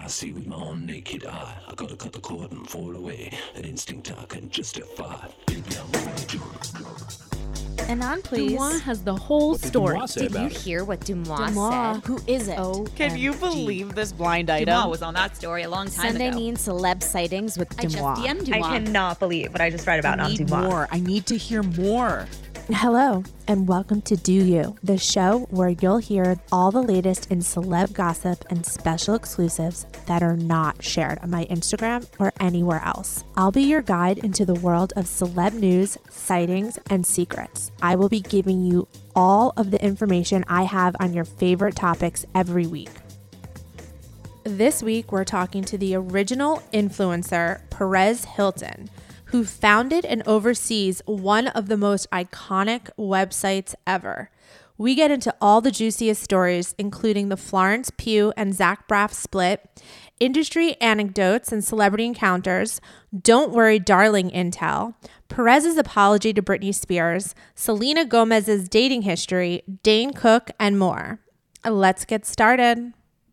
I see with my own naked eye. I gotta cut the cord and fall away. An instinct I can justify. Baby, I'm on the drug. Anon, please. Dumois has the whole story. Did you hear what Dumois said? Who is it? Can you believe this blind item? Dumois was on that story a long time Sunday ago. means celeb sightings with I just Dumois. DM'd Dumois. I cannot believe what I just read about on Dumois. More. I need to hear more. Hello, and welcome to Do You, the show where you'll hear all the latest in celeb gossip and special exclusives that are not shared on my Instagram or anywhere else. I'll be your guide into the world of celeb news, sightings, and secrets. I will be giving you all of the information I have on your favorite topics every week. This week, we're talking to the original influencer, Perez Hilton, who founded and oversees one of the most iconic websites ever. We get into all the juiciest stories, including the Florence Pugh and Zach Braff split, industry anecdotes and celebrity encounters, Don't Worry Darling intel, Perez's apology to Britney Spears, Selena Gomez's dating history, Dane Cook, and more. Let's get started.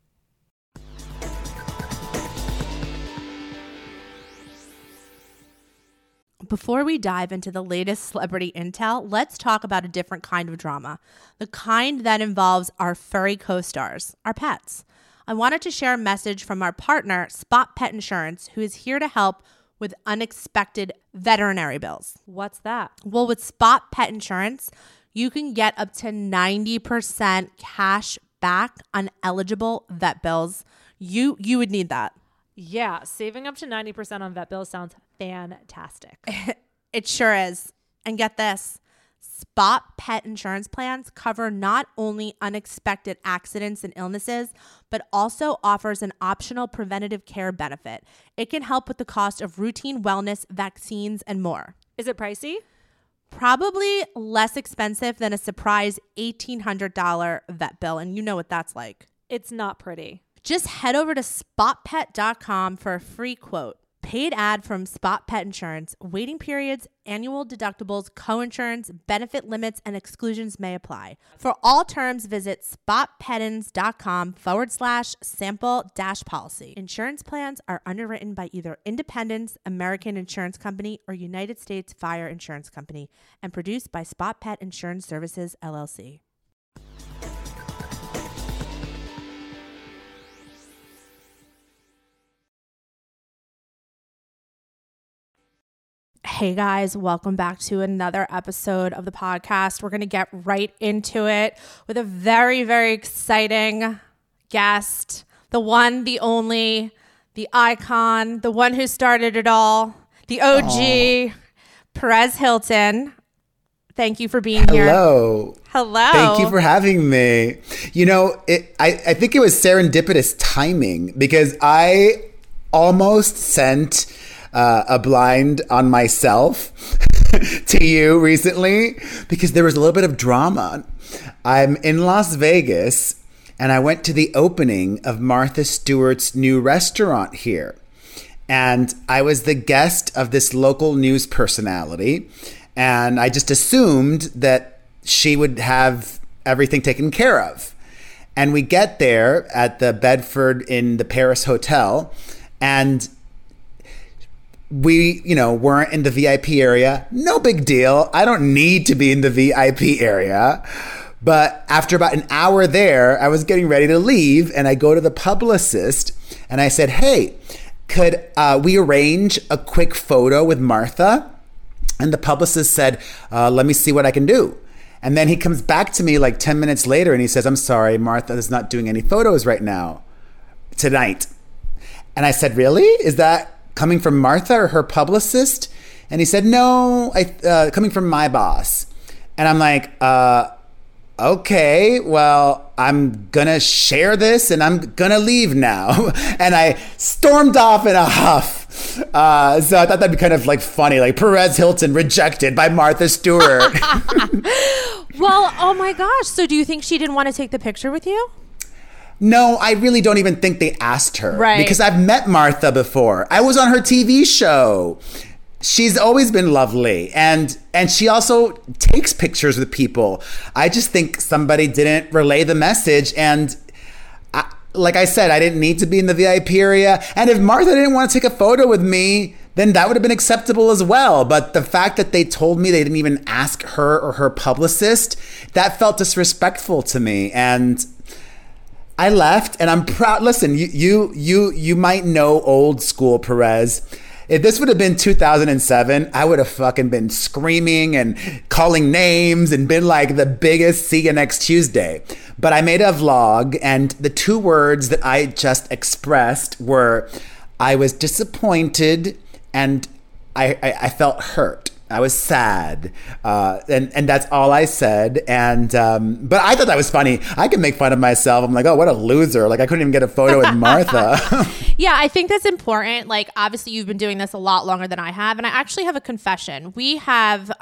Before we dive into the latest celebrity intel, let's talk about a different kind of drama, the kind that involves our furry co-stars, our pets. I wanted to share a message from our partner, Spot Pet Insurance, who is here to help with unexpected veterinary bills. What's that? Well, with Spot Pet Insurance, you can get up to 90% cash back on eligible vet bills. You would need that. Yeah, saving up to 90% on vet bills sounds fantastic. It sure is. And get this, Spot Pet Insurance plans cover not only unexpected accidents and illnesses, but also offers an optional preventative care benefit. It can help with the cost of routine wellness, vaccines, and more. Is it pricey? Probably less expensive than a surprise $1,800 vet bill, and you know what that's like. It's not pretty. Just head over to spotpet.com for a free quote. Paid ad from Spot Pet Insurance. Waiting periods, annual deductibles, coinsurance, benefit limits, and exclusions may apply. For all terms, visit spotpettins.com/sample-policy. Insurance plans are underwritten by either Independence, American Insurance Company, or United States Fire Insurance Company, and produced by Spot Pet Insurance Services, LLC. Hey guys, welcome back to another episode of the podcast. We're going to get right into it with a very, very exciting guest. The one, the only, the icon, the one who started it all, the OG, Perez Hilton. Thank you for being here. Hello. Hello. Thank you for having me. You know, I think it was serendipitous timing because I almost sent a blind on myself to you recently because there was a little bit of drama. I'm in Las Vegas and I went to the opening of Martha Stewart's new restaurant here. And I was the guest of this local news personality. And I just assumed that she would have everything taken care of. And we get there at the Bedford in the Paris Hotel, and we, weren't in the VIP area. No big deal. I don't need to be in the VIP area. But after about an hour there, I was getting ready to leave, and I go to the publicist and I said, hey, could we arrange a quick photo with Martha? And the publicist said, let me see what I can do. And then he comes back to me like 10 minutes later and he says, I'm sorry, Martha is not doing any photos right now, tonight. And I said, really? Is that coming from Martha or her publicist? And he said, no, coming from my boss. And I'm like, okay, well, I'm gonna share this and I'm gonna leave now. And I stormed off in a huff. So I thought that'd be kind of like funny, like Perez Hilton rejected by Martha Stewart. Well, oh my gosh. So do you think she didn't want to take the picture with you? No, I really don't even think they asked her. Right. Because I've met Martha before. I was on her TV show. She's always been lovely. And she also takes pictures with people. I just think somebody didn't relay the message. And like I said, I didn't need to be in the VIP area. And if Martha didn't want to take a photo with me, then that would have been acceptable as well. But the fact that they told me they didn't even ask her or her publicist, that felt disrespectful to me. And I left, and I'm proud. Listen, you might know old school Perez. If this would have been 2007, I would have fucking been screaming and calling names and been like the biggest see you next Tuesday. But I made a vlog, and the 2 words that I just expressed were, I was disappointed and I felt hurt. I was sad, and that's all I said. And but I thought that was funny. I can make fun of myself. I'm like, oh, what a loser! Like I couldn't even get a photo with Martha. Yeah, I think that's important. Like obviously, you've been doing this a lot longer than I have, and I actually have a confession. We have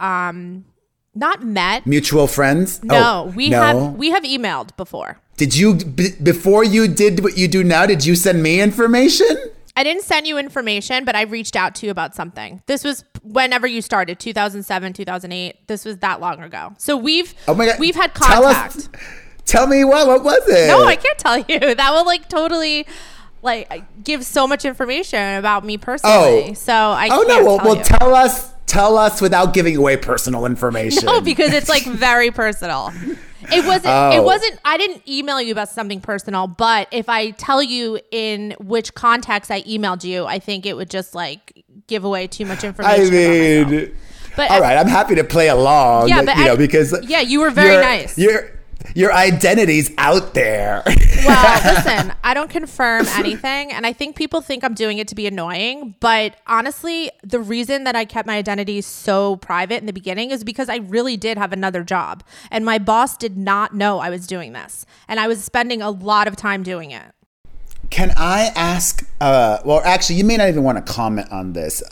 not met. Mutual friends? No, we have emailed before. Did you before you did what you do now? Did you send me information? I didn't send you information, but I reached out to you about something. This was whenever you started, 2007, 2008. This was that long ago. So we've had contact. Tell me what was it? No, I can't tell you. That will like totally like give so much information about me personally. So I can't tell you. Tell us without giving away personal information. No, because it's like very personal. It wasn't, I didn't email you about something personal, but if I tell you in which context I emailed you, I think it would just like give away too much information. I mean, but all right, I'm happy to play along. Yeah, but because you were very nice. Your identity's out there. Well, listen, I don't confirm anything. And I think people think I'm doing it to be annoying. But honestly, the reason that I kept my identity so private in the beginning is because I really did have another job. And my boss did not know I was doing this. And I was spending a lot of time doing it. Can I ask, well, actually, you may not even want to comment on this.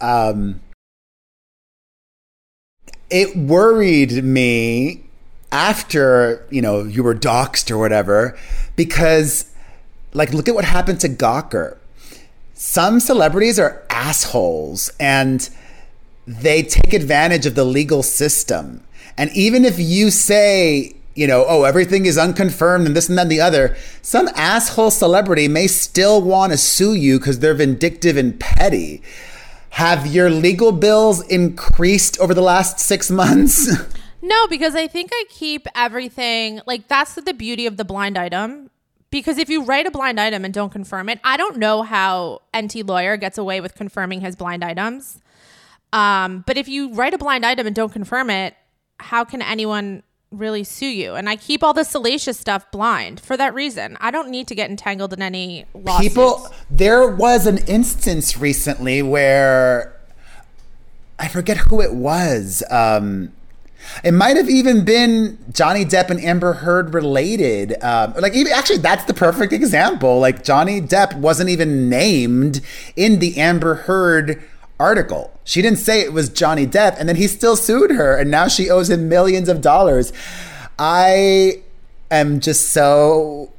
It worried me after, you were doxxed or whatever, because like, look at what happened to Gawker. Some celebrities are assholes and they take advantage of the legal system. And even if you say, everything is unconfirmed and this and that and the other, some asshole celebrity may still want to sue you because they're vindictive and petty. Have your legal bills increased over the last 6 months? No, because I think I keep everything, like that's the beauty of the blind item. Because if you write a blind item and don't confirm it, I don't know how NT Lawyer gets away with confirming his blind items. But if you write a blind item and don't confirm it, how can anyone really sue you? And I keep all the salacious stuff blind for that reason. I don't need to get entangled in any lawsuits. There was an instance recently where I forget who it was. It might have even been Johnny Depp and Amber Heard related. Actually, that's the perfect example. Like Johnny Depp wasn't even named in the Amber Heard article. She didn't say it was Johnny Depp, and then he still sued her, and now she owes him millions of dollars. I am just so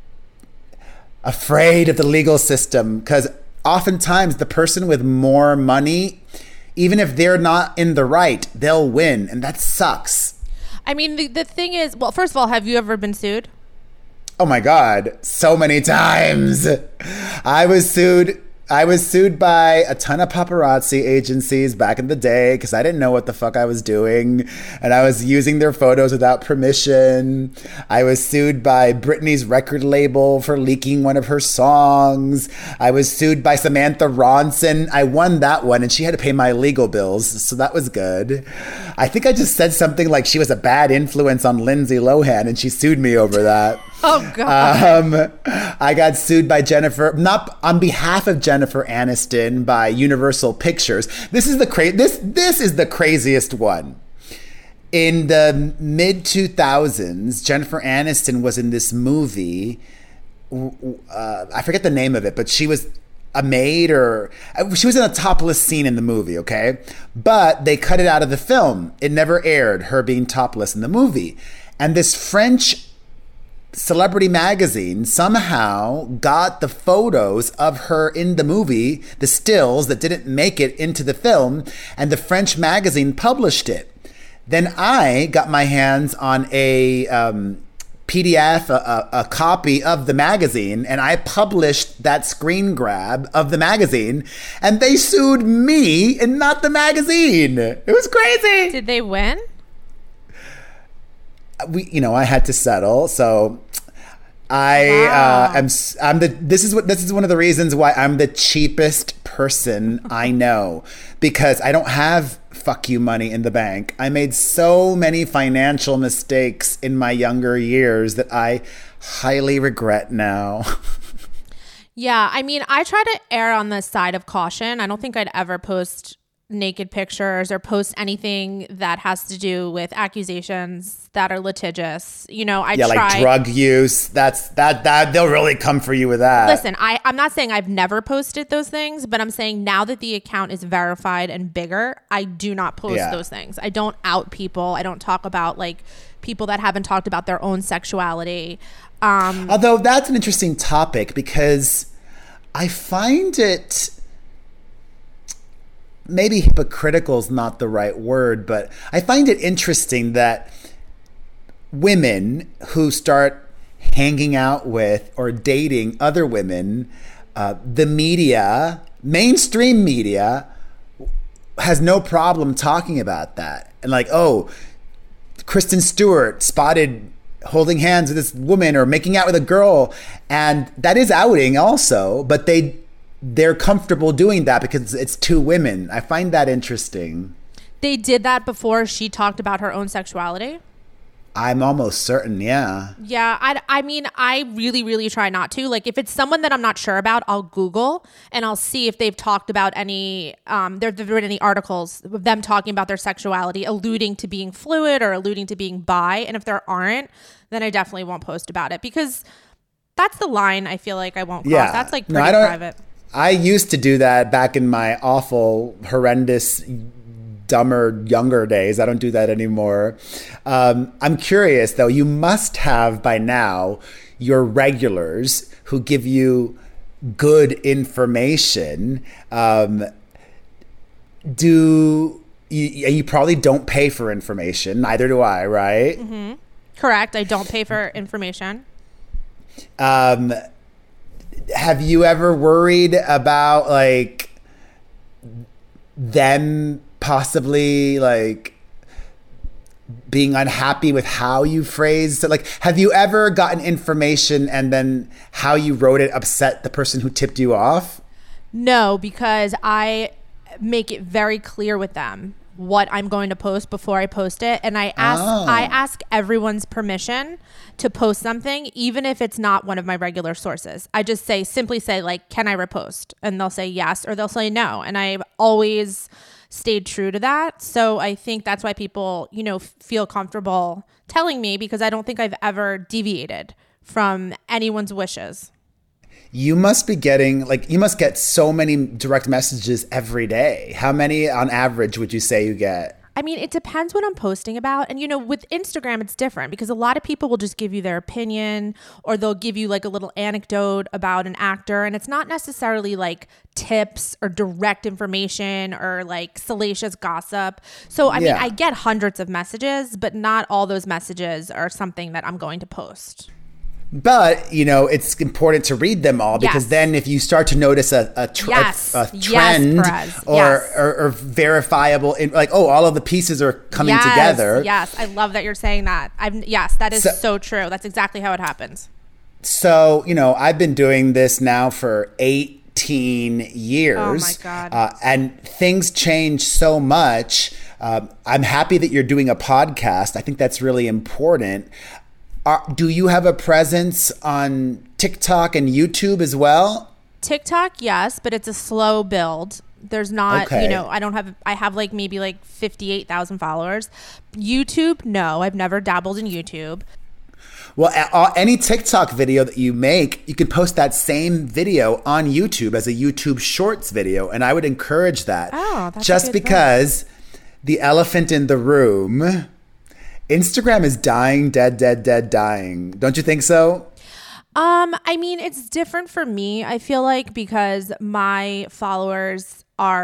afraid of the legal system because oftentimes the person with more money, even if they're not in the right, they'll win. And that sucks. I mean, the thing is, well, first of all, have you ever been sued? Oh my God, so many times. I was sued by a ton of paparazzi agencies back in the day because I didn't know what the fuck I was doing. And I was using their photos without permission. I was sued by Britney's record label for leaking one of her songs. I was sued by Samantha Ronson. I won that one and she had to pay my legal bills. So that was good. I think I just said something like she was a bad influence on Lindsay Lohan and she sued me over that. Oh, God. I got sued by not on behalf of Jennifer Aniston, by Universal Pictures. This is the craziest one. In the mid-2000s, Jennifer Aniston was in this movie. I forget the name of it, but she was a maid she was in a topless scene in the movie, okay? But they cut it out of the film. It never aired, her being topless in the movie. And this French celebrity magazine somehow got the photos of her in the movie, the stills that didn't make it into the film, and the French magazine published it. Then I got my hands on a PDF, a copy of the magazine, and I published that screen grab of the magazine, and they sued me and not the magazine. It was crazy. Did they win? I had to settle, so this is one of the reasons why I'm the cheapest person I know, because I don't have fuck you money in the bank. I made so many financial mistakes in my younger years that I highly regret now. Yeah, I mean, I try to err on the side of caution. I don't think I'd ever post naked pictures or post anything that has to do with accusations that are litigious. I try, like drug use. That they'll really come for you with that. Listen, I'm not saying I've never posted those things, but I'm saying now that the account is verified and bigger, I do not post those things. I don't out people. I don't talk about like people that haven't talked about their own sexuality. Although that's an interesting topic, because I find it, maybe hypocritical is not the right word, but I find it interesting that women who start hanging out with or dating other women, the media, mainstream media, has no problem talking about that. And like, oh, Kristen Stewart spotted holding hands with this woman or making out with a girl. And that is outing also, but they're comfortable doing that because it's two women. I find that interesting. They did that before she talked about her own sexuality? I'm almost certain, yeah. Yeah, I mean, I really, really try not to. Like, if it's someone that I'm not sure about, I'll Google and I'll see if they've talked about any, there've been any articles of them talking about their sexuality, alluding to being fluid or alluding to being bi. And if there aren't, then I definitely won't post about it, because that's the line I feel like I won't cross. Yeah. That's like pretty private. I used to do that back in my awful, horrendous, dumber, younger days. I don't do that anymore. I'm curious, though. You must have by now your regulars who give you good information. You probably don't pay for information. Neither do I, right? Mm-hmm. Correct. I don't pay for information. Have you ever worried about like them possibly like being unhappy with how you phrased it? Like, have you ever gotten information and then how you wrote it upset the person who tipped you off? No, because I make it very clear with them what I'm going to post before I post it. And I ask everyone's permission to post something, even if it's not one of my regular sources. I just simply say like, can I repost? And they'll say yes, or they'll say no. And I've always stayed true to that. So I think that's why people, feel comfortable telling me, because I don't think I've ever deviated from anyone's wishes. You must be getting, you must get so many direct messages every day. How many on average would you say you get? I mean, it depends what I'm posting about. And, with Instagram, it's different because a lot of people will just give you their opinion, or they'll give you like a little anecdote about an actor. And it's not necessarily like tips or direct information or like salacious gossip. So, I mean, I get hundreds of messages, but not all those messages are something that I'm going to post. But, it's important to read them all, because then if you start to notice a trend or verifiable, all of the pieces are coming together. Yes, I love that you're saying that. That is so true. That's exactly how it happens. So, I've been doing this now for 18 years. Oh, my God. And things change so much. I'm happy that you're doing a podcast. I think that's really important. Do you have a presence on TikTok and YouTube as well? TikTok, yes, but it's a slow build. There's not, I have maybe 58,000 followers. YouTube, no, I've never dabbled in YouTube. Well, any TikTok video that you make, you can post that same video on YouTube as a YouTube Shorts video. And I would encourage that. Oh, that's just because the elephant in the room, Instagram is dying, dead, dying. Don't you think so? I mean, it's different for me, I feel like, because my followers are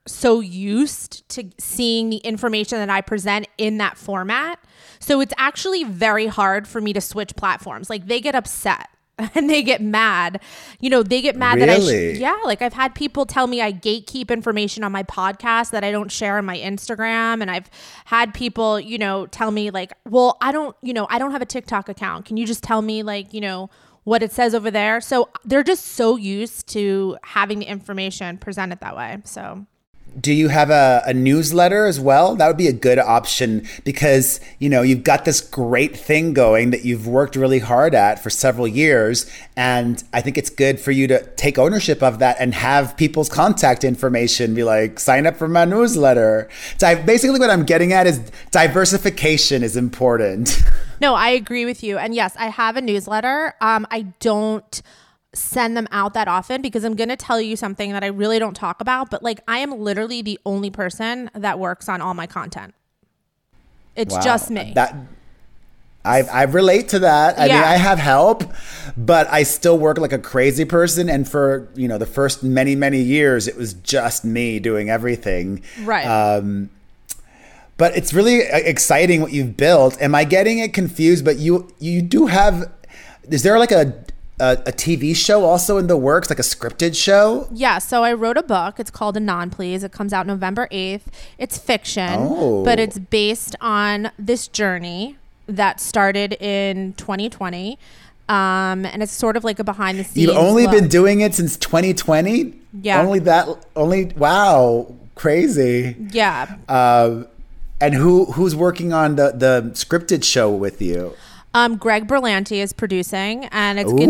so used to seeing the information that I present in that format. So it's actually very hard for me to switch platforms. Like they get upset and they get mad. They get mad Really? that like I've had people tell me I gatekeep information on my podcast that I don't share on my Instagram. And I've had people, tell me like, well, I don't have a TikTok account. Can you just tell me like, what it says over there? So they're just so used to having the information presented that way. So do you have a newsletter as well? That would be a good option because, you've got this great thing going that you've worked really hard at for several years. And I think it's good for you to take ownership of that and have people's contact information be like, sign up for my newsletter. Basically what I'm getting at is diversification is important. No, I agree with you. And yes, I have a newsletter. I don't send them out that often because I'm going to tell you something that I really don't talk about, but like I am literally the only person that works on all my content. It's just me. I relate to that. I mean, I have help, but I still work like a crazy person. And for, the first many, many years, it was just me doing everything. Right. But it's really exciting what you've built. Am I getting it confused? But you do have, is there like a TV show also in the works, like a scripted show? Yeah, so I wrote a book. It's called Anon Please. It comes out November 8th. It's fiction, but it's based on this journey that started in 2020. And it's sort of like a behind the scenes You've only look. been doing it since 2020? Yeah. Wow, crazy. Yeah. And who's working on the scripted show with you? Greg Berlanti is producing, and it's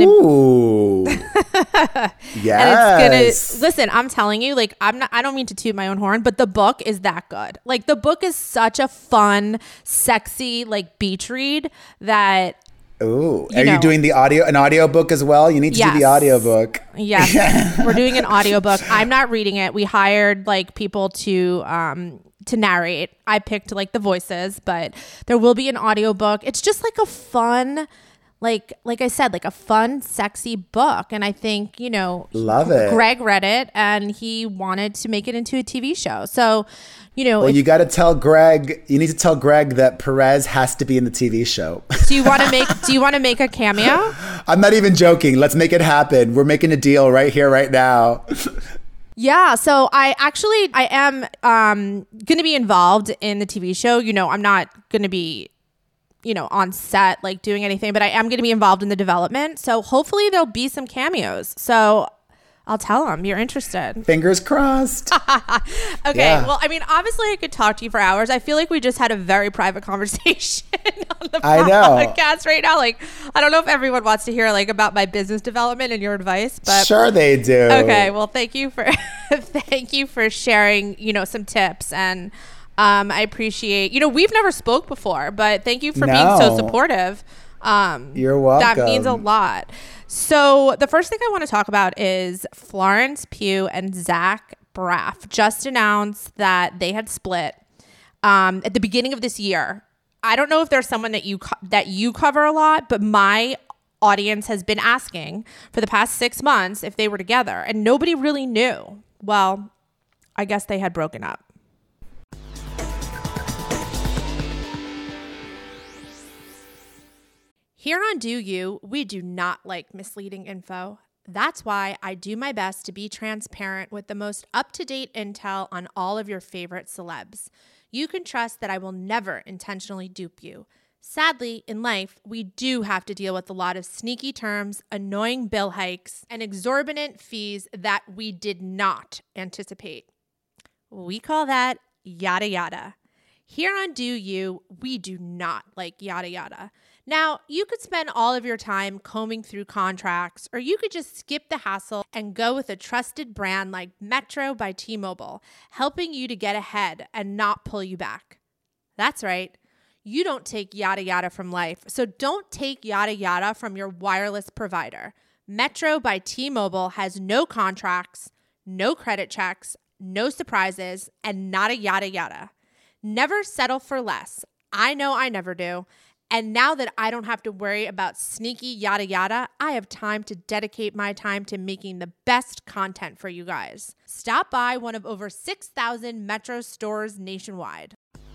yes. Listen, I'm telling you, like, I don't mean to toot my own horn, but the book is that good. Like, the book is such a fun, sexy, like, beach read that. Ooh, are you doing an audiobook as well? You need to do the audiobook. Yes. We're doing an audiobook. I'm not reading it. We hired like people to narrate. I picked like the voices, but there will be an audiobook. It's just like a fun, like I said, like a fun, sexy book. And I think, love it. Greg read it and he wanted to make it into a TV show. So, well, you got to tell Greg, you need to tell Greg that Perez has to be in the TV show. Do you want to make a cameo? I'm not even joking. Let's make it happen. We're making a deal right here, right now. Yeah, so I am going to be involved in the TV show. I'm not going to be, on set, like doing anything, but I am going to be involved in the development. So hopefully there'll be some cameos. So I'll tell them you're interested. Fingers crossed. Okay. Yeah. Well, I mean, obviously I could talk to you for hours. I feel like we just had a very private conversation on the podcast right now. Like, I don't know if everyone wants to hear like about my business development and your advice, but sure they do. Okay. Well, thank you for sharing, some tips, and I appreciate, we've never spoke before, but thank you for being so supportive. You're welcome. That means a lot. So the first thing I want to talk about is Florence Pugh and Zach Braff just announced that they had split at the beginning of this year. I don't know if there's someone that you cover a lot, but my audience has been asking for the past 6 months if they were together, and nobody really knew. Well, I guess they had broken up. Here on Do You, we do not like misleading info. That's why I do my best to be transparent with the most up-to-date intel on all of your favorite celebs. You can trust that I will never intentionally dupe you. Sadly, in life, we do have to deal with a lot of sneaky terms, annoying bill hikes, and exorbitant fees that we did not anticipate. We call that yada yada. Here on Do You, we do not like yada yada. Now, you could spend all of your time combing through contracts, or you could just skip the hassle and go with a trusted brand like Metro by T-Mobile, helping you to get ahead and not pull you back. That's right. You don't take yada yada from life, so don't take yada yada from your wireless provider. Metro by T-Mobile has no contracts, no credit checks, no surprises, and not a yada yada. Never settle for less. I know I never do. And now that I don't have to worry about sneaky yada yada, I have time to dedicate my time to making the best content for you guys. Stop by one of over 6,000 Metro stores nationwide.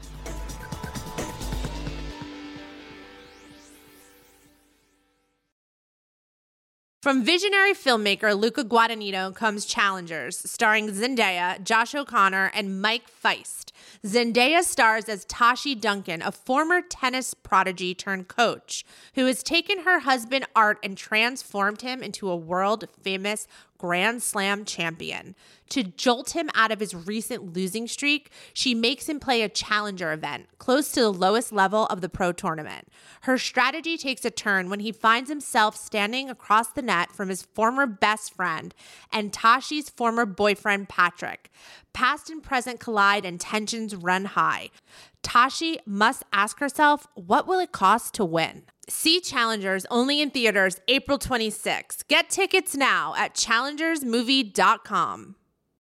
From visionary filmmaker Luca Guadagnino comes Challengers, starring Zendaya, Josh O'Connor, and Mike Feist. Zendaya stars as Tashi Duncan, a former tennis prodigy turned coach, who has taken her husband Art and transformed him into a world-famous Grand Slam champion. To jolt him out of his recent losing streak, she makes him play a challenger event, close to the lowest level of the pro tournament. Her strategy takes a turn when he finds himself standing across the net from his former best friend and Tashi's former boyfriend, Patrick. Past and present collide and tensions run high. Tashi must ask herself, what will it cost to win? See Challengers only in theaters April 26. Get tickets now at challengersmovie.com.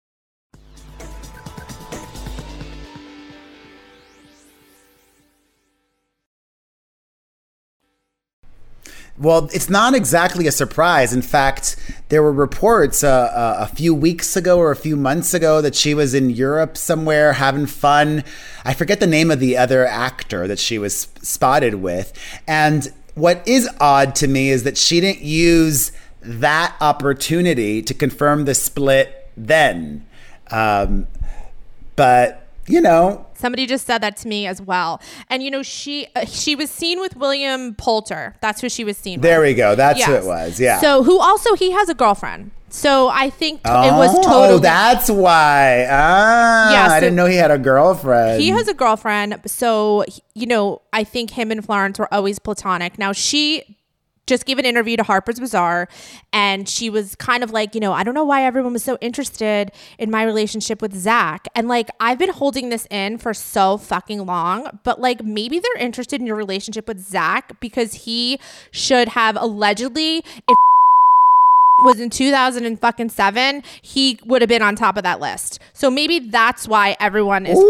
Well, it's not exactly a surprise. In fact, there were reports a few weeks ago or a few months ago that she was in Europe somewhere having fun. I forget the name of the other actor that she was spotted with. And what is odd to me is that she didn't use that opportunity to confirm the split then. But, you know. Somebody just said that to me as well. And, you know, she was seen with William Poulter. That's who she was seen with. There we go. That's who it was. Yeah. So he has a girlfriend. So I think it was totally. Oh, that's why. I didn't know he had a girlfriend. He has a girlfriend. So, you know, I think him and Florence were always platonic. Now, she just gave an interview to Harper's Bazaar, and she was kind of like, you know, I don't know why everyone was so interested in my relationship with Zach. And like, I've been holding this in for so fucking long, but like, maybe they're interested in your relationship with Zach because he should have allegedly, if was in 2007, he would have been on top of that list. So maybe that's why everyone is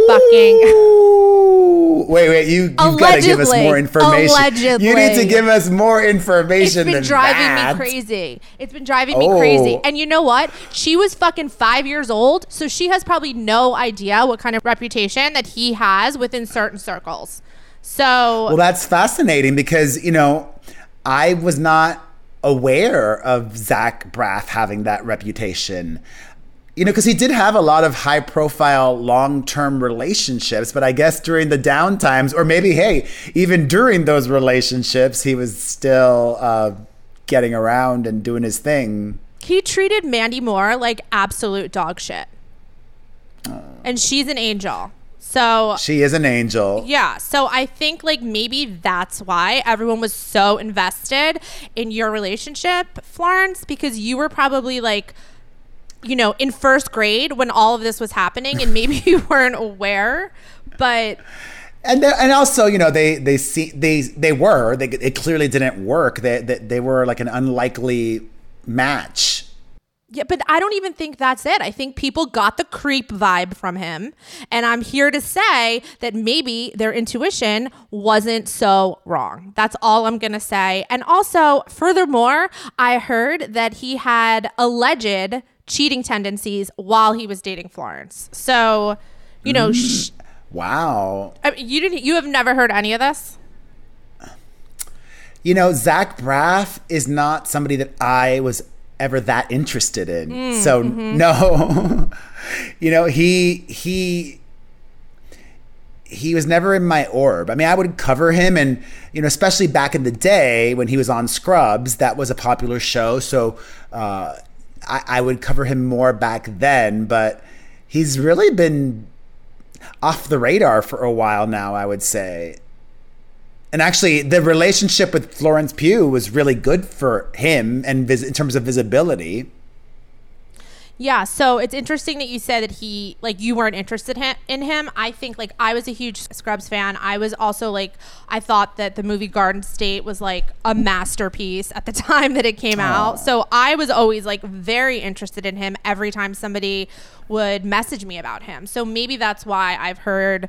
fucking. Wait, you've got to give us more information. Allegedly. You need to give us more information. It's been driving me crazy. It's been driving me crazy. And you know what? She was fucking 5 years old, so she has probably no idea what kind of reputation that he has within certain circles. So, well, that's fascinating because, you know, I was not aware of Zach Braff having that reputation, you know, because he did have a lot of high profile long-term relationships, but I guess during the downtimes, or maybe, hey, even during those relationships, he was still getting around and doing his thing. He treated Mandy Moore like absolute dog shit. And she's an angel. So she is an angel. Yeah. So I think like maybe that's why everyone was so invested in your relationship, Florence, because you were probably like, you know, in first grade when all of this was happening and maybe you weren't aware, but. And also, you know, it clearly didn't work. They were like an unlikely match. Yeah, but I don't even think that's it. I think people got the creep vibe from him. And I'm here to say that maybe their intuition wasn't so wrong. That's all I'm going to say. And also, furthermore, I heard that he had alleged cheating tendencies while he was dating Florence. So, you know. Wow. I mean, you have never heard any of this? You know, Zach Braff is not somebody that I was ever that interested in. No, you know, he was never in my orb. I mean, I would cover him, and, you know, especially back in the day when he was on Scrubs, that was a popular show. So I would cover him more back then, but he's really been off the radar for a while now, I would say. And actually, the relationship with Florence Pugh was really good for him and in terms of visibility. Yeah, so it's interesting that you said that you weren't interested in him. I think, like, I was a huge Scrubs fan. I was also, like, I thought that the movie Garden State was, like, a masterpiece at the time that it came out. So I was always, like, very interested in him every time somebody would message me about him. So maybe that's why I've heard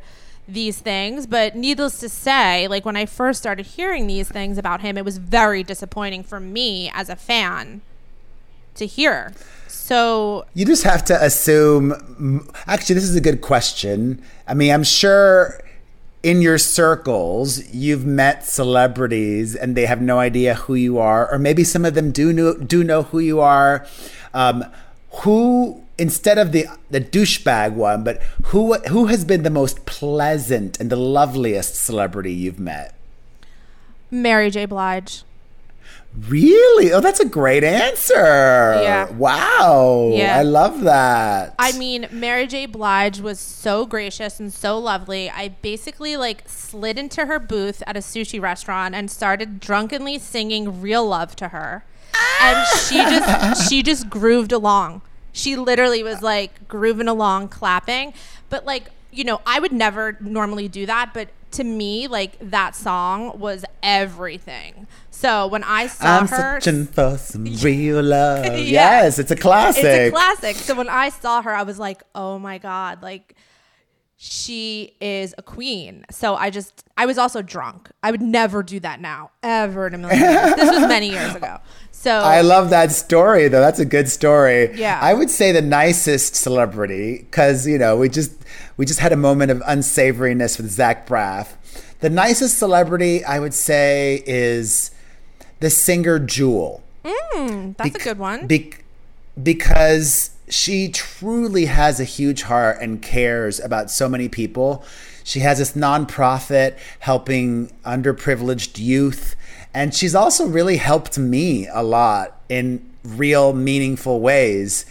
these things, but needless to say, like when I first started hearing these things about him, it was very disappointing for me as a fan to hear. So you just have to assume, actually, this is a good question. I mean, I'm sure in your circles, you've met celebrities and they have no idea who you are, or maybe some of them do know who you are. Who, instead of the douchebag one, but who has been the most pleasant and the loveliest celebrity you've met? Mary J. Blige. Really? Oh, that's a great answer. Yeah. Wow. Yeah. I love that. I mean, Mary J. Blige was so gracious and so lovely. I basically like slid into her booth at a sushi restaurant and started drunkenly singing Real Love to her. And she just grooved along. She literally was like grooving along, clapping. But like, you know, I would never normally do that, but to me, like that song was everything. So when I saw her, I'm searching for some real love. Yeah. Yes, it's a classic. It's a classic. So when I saw her, I was like, oh my God, like she is a queen. So I was also drunk. I would never do that now, ever in a million years. This was many years ago. So I love that story, though. That's a good story. Yeah. I would say the nicest celebrity, because, you know, we just had a moment of unsavoriness with Zach Braff. The nicest celebrity, I would say, is the singer Jewel. That's a good one. Because she truly has a huge heart and cares about so many people. She has this nonprofit helping underprivileged youth. And she's also really helped me a lot in real, meaningful ways.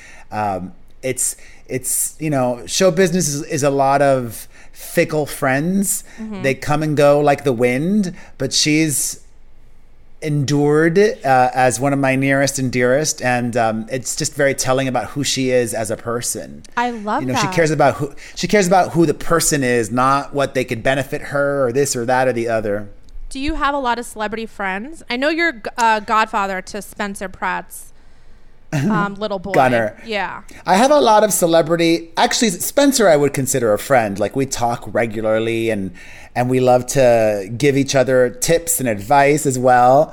It's you know, show business is a lot of fickle friends. Mm-hmm. They come and go like the wind, but she's endured as one of my nearest and dearest, and it's just very telling about who she is as a person. I love that. She cares about who the person is, not what they could benefit her or this or that or the other. Do you have a lot of celebrity friends? I know you're godfather to Spencer Pratt's little boy. Gunner. Yeah. I have a lot of celebrity. Actually, Spencer I would consider a friend. Like, we talk regularly and we love to give each other tips and advice as well.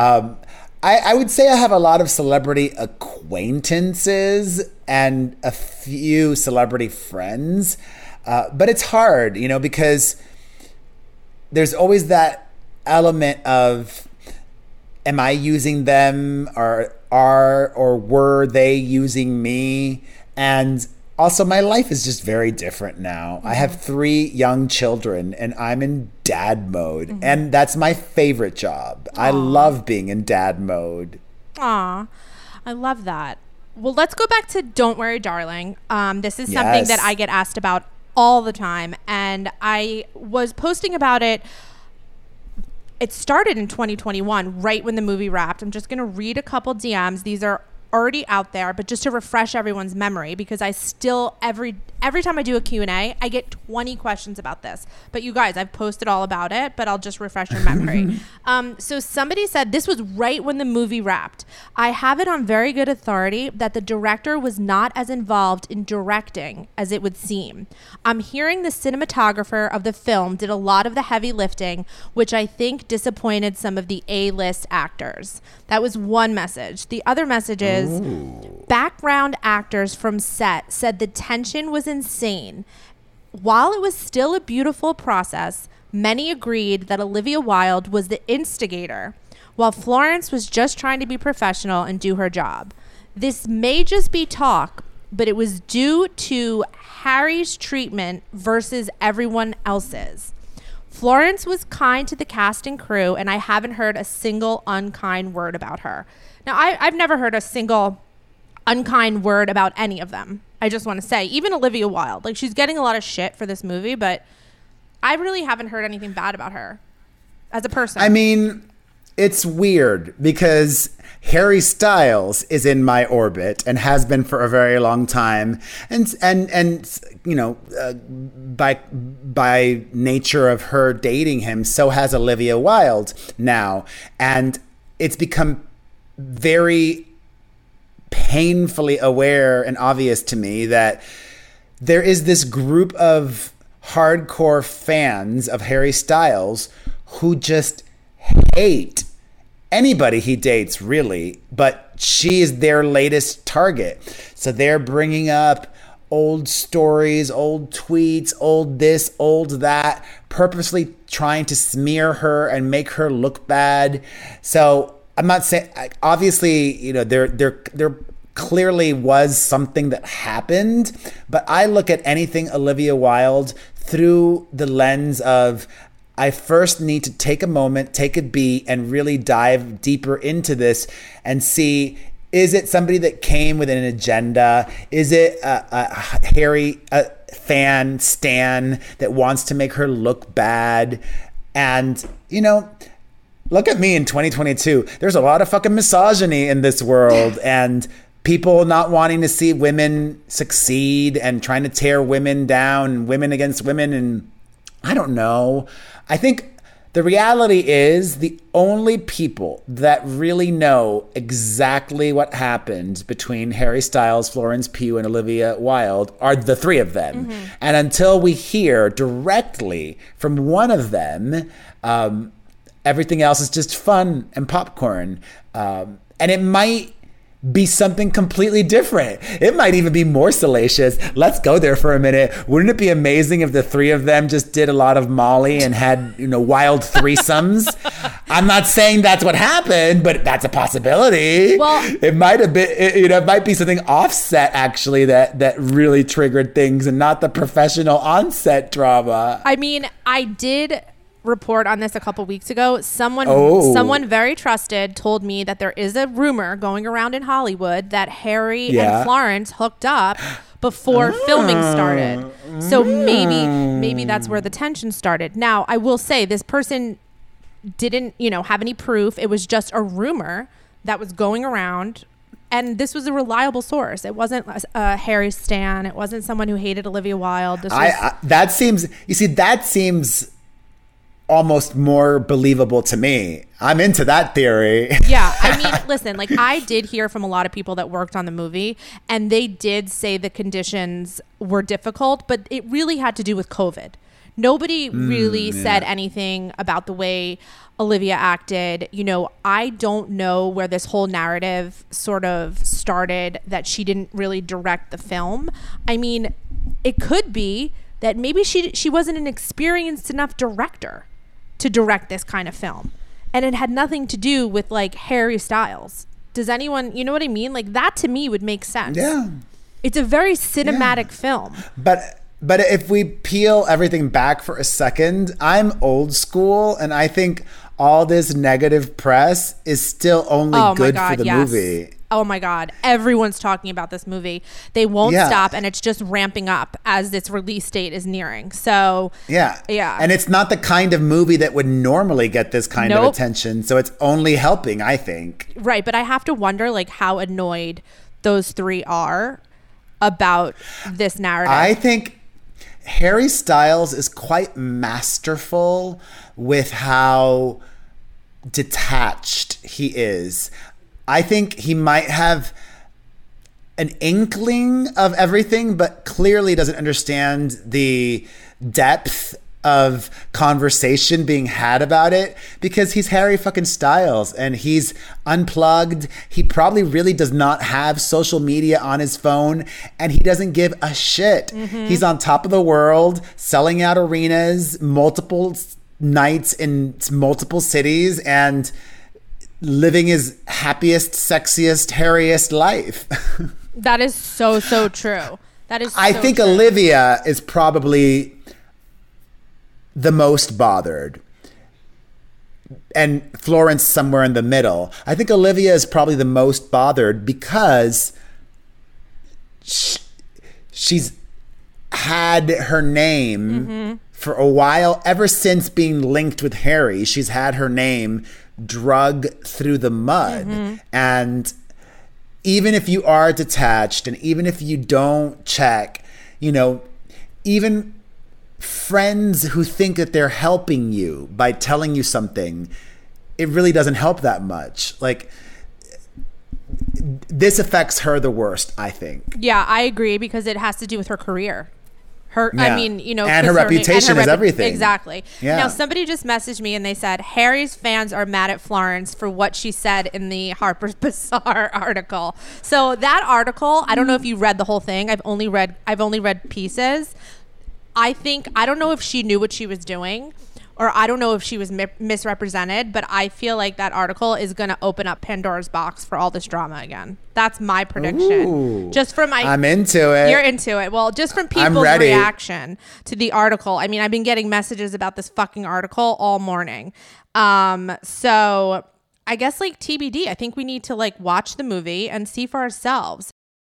I would say I have a lot of celebrity acquaintances and a few celebrity friends. But it's hard, you know, because there's always that element of, am I using them, or were they using me? And also, my life is just very different now. Mm-hmm. I have 3 young children and I'm in dad mode. Mm-hmm. And that's my favorite job. Aww. I love being in dad mode. Aw, I love that. Well, let's go back to Don't Worry, Darling. This is something that I get asked about all the time. And I was posting about it. It started in 2021, right when the movie wrapped. I'm just going to read a couple DMs. These are already out there, but just to refresh everyone's memory, because I still, every time I do a Q&A, I get 20 questions about this. But you guys, I've posted all about it, but I'll just refresh your memory. So somebody said, this was right when the movie wrapped. I have it on very good authority that the director was not as involved in directing as it would seem. I'm hearing the cinematographer of the film did a lot of the heavy lifting, which I think disappointed some of the A-list actors. That was one message. The other message is, background actors from set said the tension was insane. While it was still a beautiful process, many agreed that Olivia Wilde was the instigator, while Florence was just trying to be professional and do her job. This may just be talk, but it was due to Harry's treatment versus everyone else's. Florence was kind to the cast and crew, and I haven't heard a single unkind word about her. Now, I've never heard a single unkind word about any of them. I just want to say, even Olivia Wilde, like, she's getting a lot of shit for this movie, but I really haven't heard anything bad about her as a person. I mean, it's weird because Harry Styles is in my orbit and has been for a very long time, and you know, by nature of her dating him, so has Olivia Wilde now, and it's become very painfully aware and obvious to me that there is this group of hardcore fans of Harry Styles who just hate anybody he dates, really, but she is their latest target. So they're bringing up old stories, old tweets, old this, old that, purposely trying to smear her and make her look bad. So I'm not saying, obviously, you know, there clearly was something that happened, but I look at anything Olivia Wilde through the lens of, I first need to take a moment, take a beat, and really dive deeper into this and see, is it somebody that came with an agenda? Is it a Harry fan, stan, that wants to make her look bad? And, you know, look at me in 2022. There's a lot of fucking misogyny in this world and people not wanting to see women succeed and trying to tear women down, women against women. And I don't know. I think the reality is the only people that really know exactly what happened between Harry Styles, Florence Pugh, and Olivia Wilde are the three of them. Mm-hmm. And until we hear directly from one of them, everything else is just fun and popcorn. And it might be something completely different. It might even be more salacious. Let's go there for a minute. Wouldn't it be amazing if the three of them just did a lot of Molly and had, you know, wild threesomes? I'm not saying that's what happened, but that's a possibility. Well, it might have been, you know, it might be something offset actually that really triggered things and not the professional on-set drama. I mean, I did report on this a couple weeks ago. Someone very trusted told me that there is a rumor going around in Hollywood that Harry and Florence hooked up before filming started. So maybe that's where the tension started. Now, I will say this person didn't, you know, have any proof. It was just a rumor that was going around. And this was a reliable source. It wasn't a Harry stan. It wasn't someone who hated Olivia Wilde. That seems almost more believable to me. I'm into that theory. Yeah, I mean, listen, like I did hear from a lot of people that worked on the movie, and they did say the conditions were difficult, but it really had to do with COVID. Nobody really said anything about the way Olivia acted. You know, I don't know where this whole narrative sort of started that she didn't really direct the film. I mean, it could be that maybe she wasn't an experienced enough director to direct this kind of film. And it had nothing to do with like Harry Styles. Does anyone, you know what I mean? Like that to me would make sense. Yeah. It's a very cinematic film. But if we peel everything back for a second, I'm old school and I think all this negative press is still only good for the movie. Oh my God. Everyone's talking about this movie. They won't stop, and it's just ramping up as its release date is nearing. So yeah. And it's not the kind of movie that would normally get this kind of attention. So it's only helping, I think. Right. But I have to wonder like how annoyed those three are about this narrative. I think Harry Styles is quite masterful with how detached he is. I think he might have an inkling of everything, but clearly doesn't understand the depth of conversation being had about it because he's Harry fucking Styles and he's unplugged. He probably really does not have social media on his phone and he doesn't give a shit. Mm-hmm. He's on top of the world, selling out arenas, multiple nights in multiple cities, and living his happiest, sexiest, hairiest life. That is so true. That is. I think true. Olivia is probably the most bothered, and Florence somewhere in the middle. I think Olivia is probably the most bothered because she's had her name for a while. Ever since being linked with Harry, she's had her name drug through the mud. And even if you are detached and even if you don't check, you know, even friends who think that they're helping you by telling you something, it really doesn't help that much. Like, this affects her the worst, I think. Yeah, I agree, because it has to do with her career. her, Yeah. I mean, And 'cause her reputation is everything. Exactly. Yeah. Now, somebody just messaged me and they said Harry's fans are mad at Florence for what she said in the Harper's Bazaar article. So that article, I don't know if you read the whole thing. I've only read pieces. I don't know if she knew what she was doing, or I don't know if she was misrepresented, but I feel like that article is going to open up Pandora's box for all this drama again. That's my prediction. Ooh. Just from I'm into it. You're into it. Well, just from people's ready. reaction to the article. I mean, I've been getting messages about this fucking article all morning. So I guess like TBD. I think we need to like watch the movie and see for ourselves.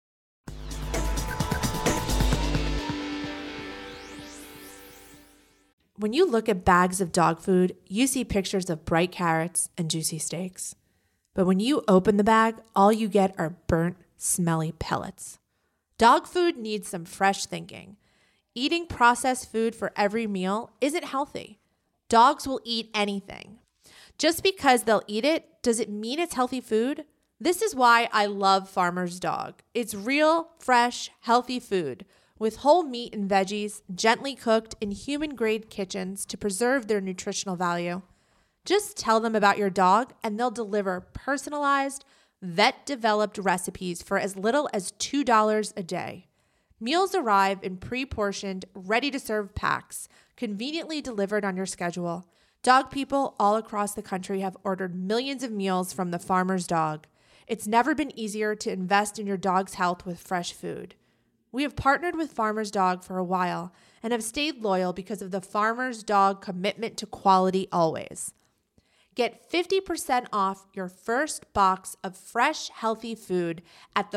When you look at bags of dog food, you see pictures of bright carrots and juicy steaks. But when you open the bag, all you get are burnt, smelly pellets. Dog food needs some fresh thinking. Eating processed food for every meal isn't healthy. Dogs will eat anything. Just because they'll eat it, does it mean it's healthy food? This is why I love Farmer's Dog. It's real, fresh, healthy food with whole meat and veggies gently cooked in human-grade kitchens to preserve their nutritional value. Just tell them about your dog and they'll deliver personalized, vet-developed recipes for as little as $2 a day. Meals arrive in pre-portioned, ready-to-serve packs, conveniently delivered on your schedule. Dog people all across the country have ordered millions of meals from the Farmer's Dog. It's never been easier to invest in your dog's health with fresh food. We have partnered with Farmer's Dog for a while and have stayed loyal because of the Farmer's Dog commitment to quality always. Get 50% off your first box of fresh, healthy food at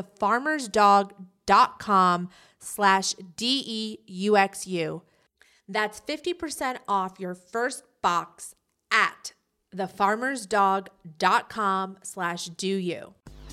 thefarmersdog.com/DEUXU. That's 50% off your first box at thefarmersdog.com/DEU.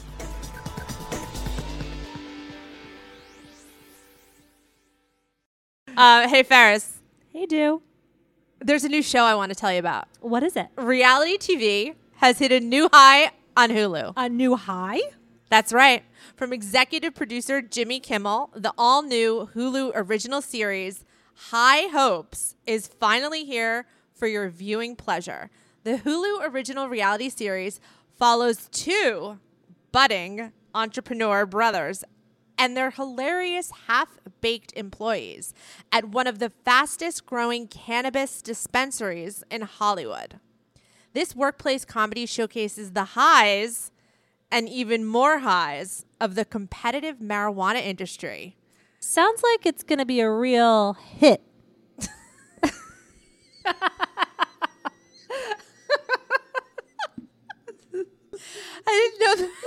Hey, Ferris. Hey, Do. There's a new show I want to tell you about. What is it? Reality TV has hit a new high on Hulu. A new high? That's right. From executive producer Jimmy Kimmel, the all-new Hulu original series High Hopes is finally here for your viewing pleasure. The Hulu original reality series follows two budding entrepreneur brothers and their hilarious half-baked employees at one of the fastest-growing cannabis dispensaries in Hollywood. This workplace comedy showcases the highs and even more highs of the competitive marijuana industry. Sounds like it's going to be a real hit. I didn't know that.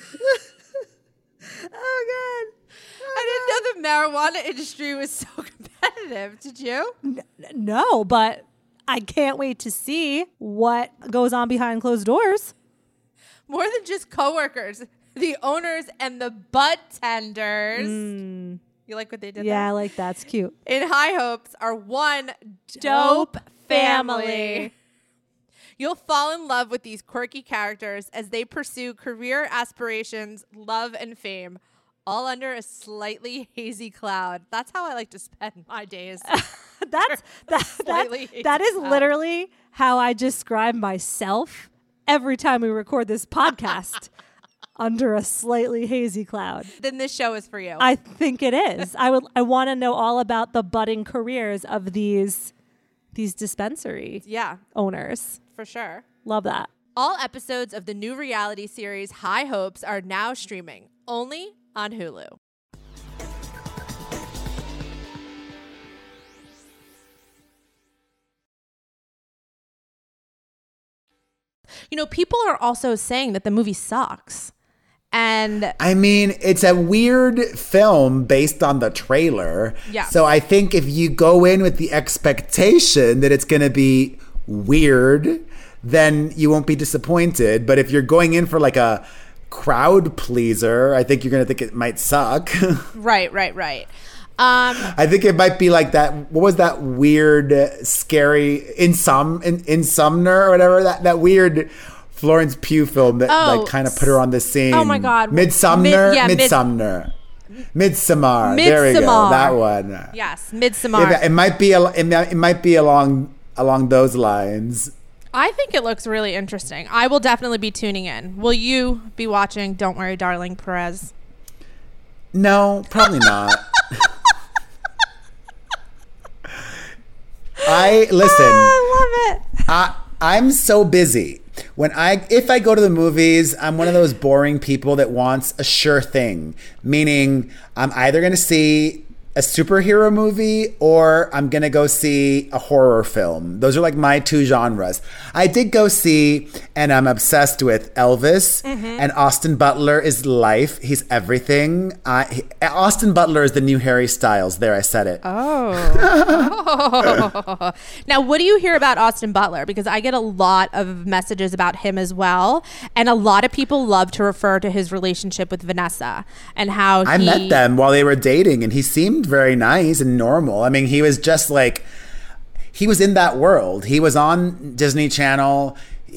Oh, God. I didn't know the marijuana industry was so competitive. Did you? No, but I can't wait to see what goes on behind closed doors. More than just coworkers, the owners and the bud tenders. You like what they did there? Yeah, I like that. It's cute. In High Hopes are one dope family. You'll fall in love with these quirky characters as they pursue career aspirations, love, and fame, all under a slightly hazy cloud. That's how I like to spend my days. That is literally how I describe myself every time we record this podcast. Under a slightly hazy cloud. Then this show is for you. I think it is. I want to know all about the budding careers of these dispensary owners. For sure. Love that. All episodes of the new reality series High Hopes are now streaming only on Hulu. You know, people are also saying that the movie sucks. And I mean, it's a weird film based on the trailer. Yeah. So I think if you go in with the expectation that it's going to be weird, then you won't be disappointed. But if you're going in for like a crowd pleaser, I think you're going to think it might suck. Right. I think it might be like that. What was that weird, scary Insomner or whatever? That weird Florence Pugh film that like kind of put her on the scene. Oh my God, Midsumner. Midsommar. There we go. That one. Yes, Midsommar. It might be along those lines. I think it looks really interesting. I will definitely be tuning in. Will you be watching Don't Worry, Darling, Perez? No, probably not. I love it. I'm so busy. If I go to the movies, I'm one of those boring people that wants a sure thing. Meaning, I'm either going to see a superhero movie or I'm going to go see a horror film. Those are like my two genres. I did go see, and I'm obsessed with, Elvis, and Austin Butler is life. He's everything. Austin Butler is the new Harry Styles. There, I said it. Oh. Now, what do you hear about Austin Butler? Because I get a lot of messages about him as well. And a lot of people love to refer to his relationship with Vanessa and how I met them while they were dating, and he seemed very nice and normal. I mean, he was just like, he was in that world. He was on Disney Channel.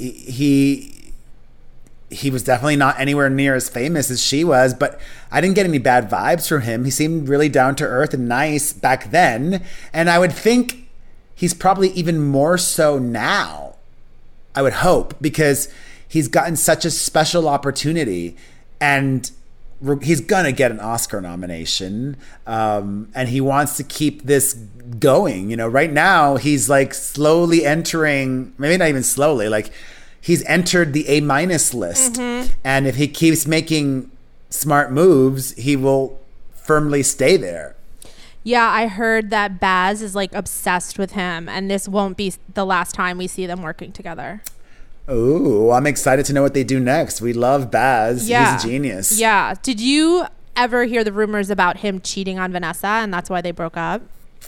He was definitely not anywhere near as famous as she was, but I didn't get any bad vibes from him. He seemed really down to earth and nice back then. And I would think he's probably even more so now. I would hope, because he's gotten such a special opportunity, and he's gonna get an Oscar nomination, and he wants to keep this going. You know, right now he's like slowly entering, maybe not even slowly, like he's entered the A- list, and if he keeps making smart moves, he will firmly stay there. Yeah, I heard that Baz is like obsessed with him, and this won't be the last time we see them working together. Oh, I'm excited to know what they do next. We love Baz. Yeah. He's a genius. Yeah. Did you ever hear the rumors about him cheating on Vanessa and that's why they broke up?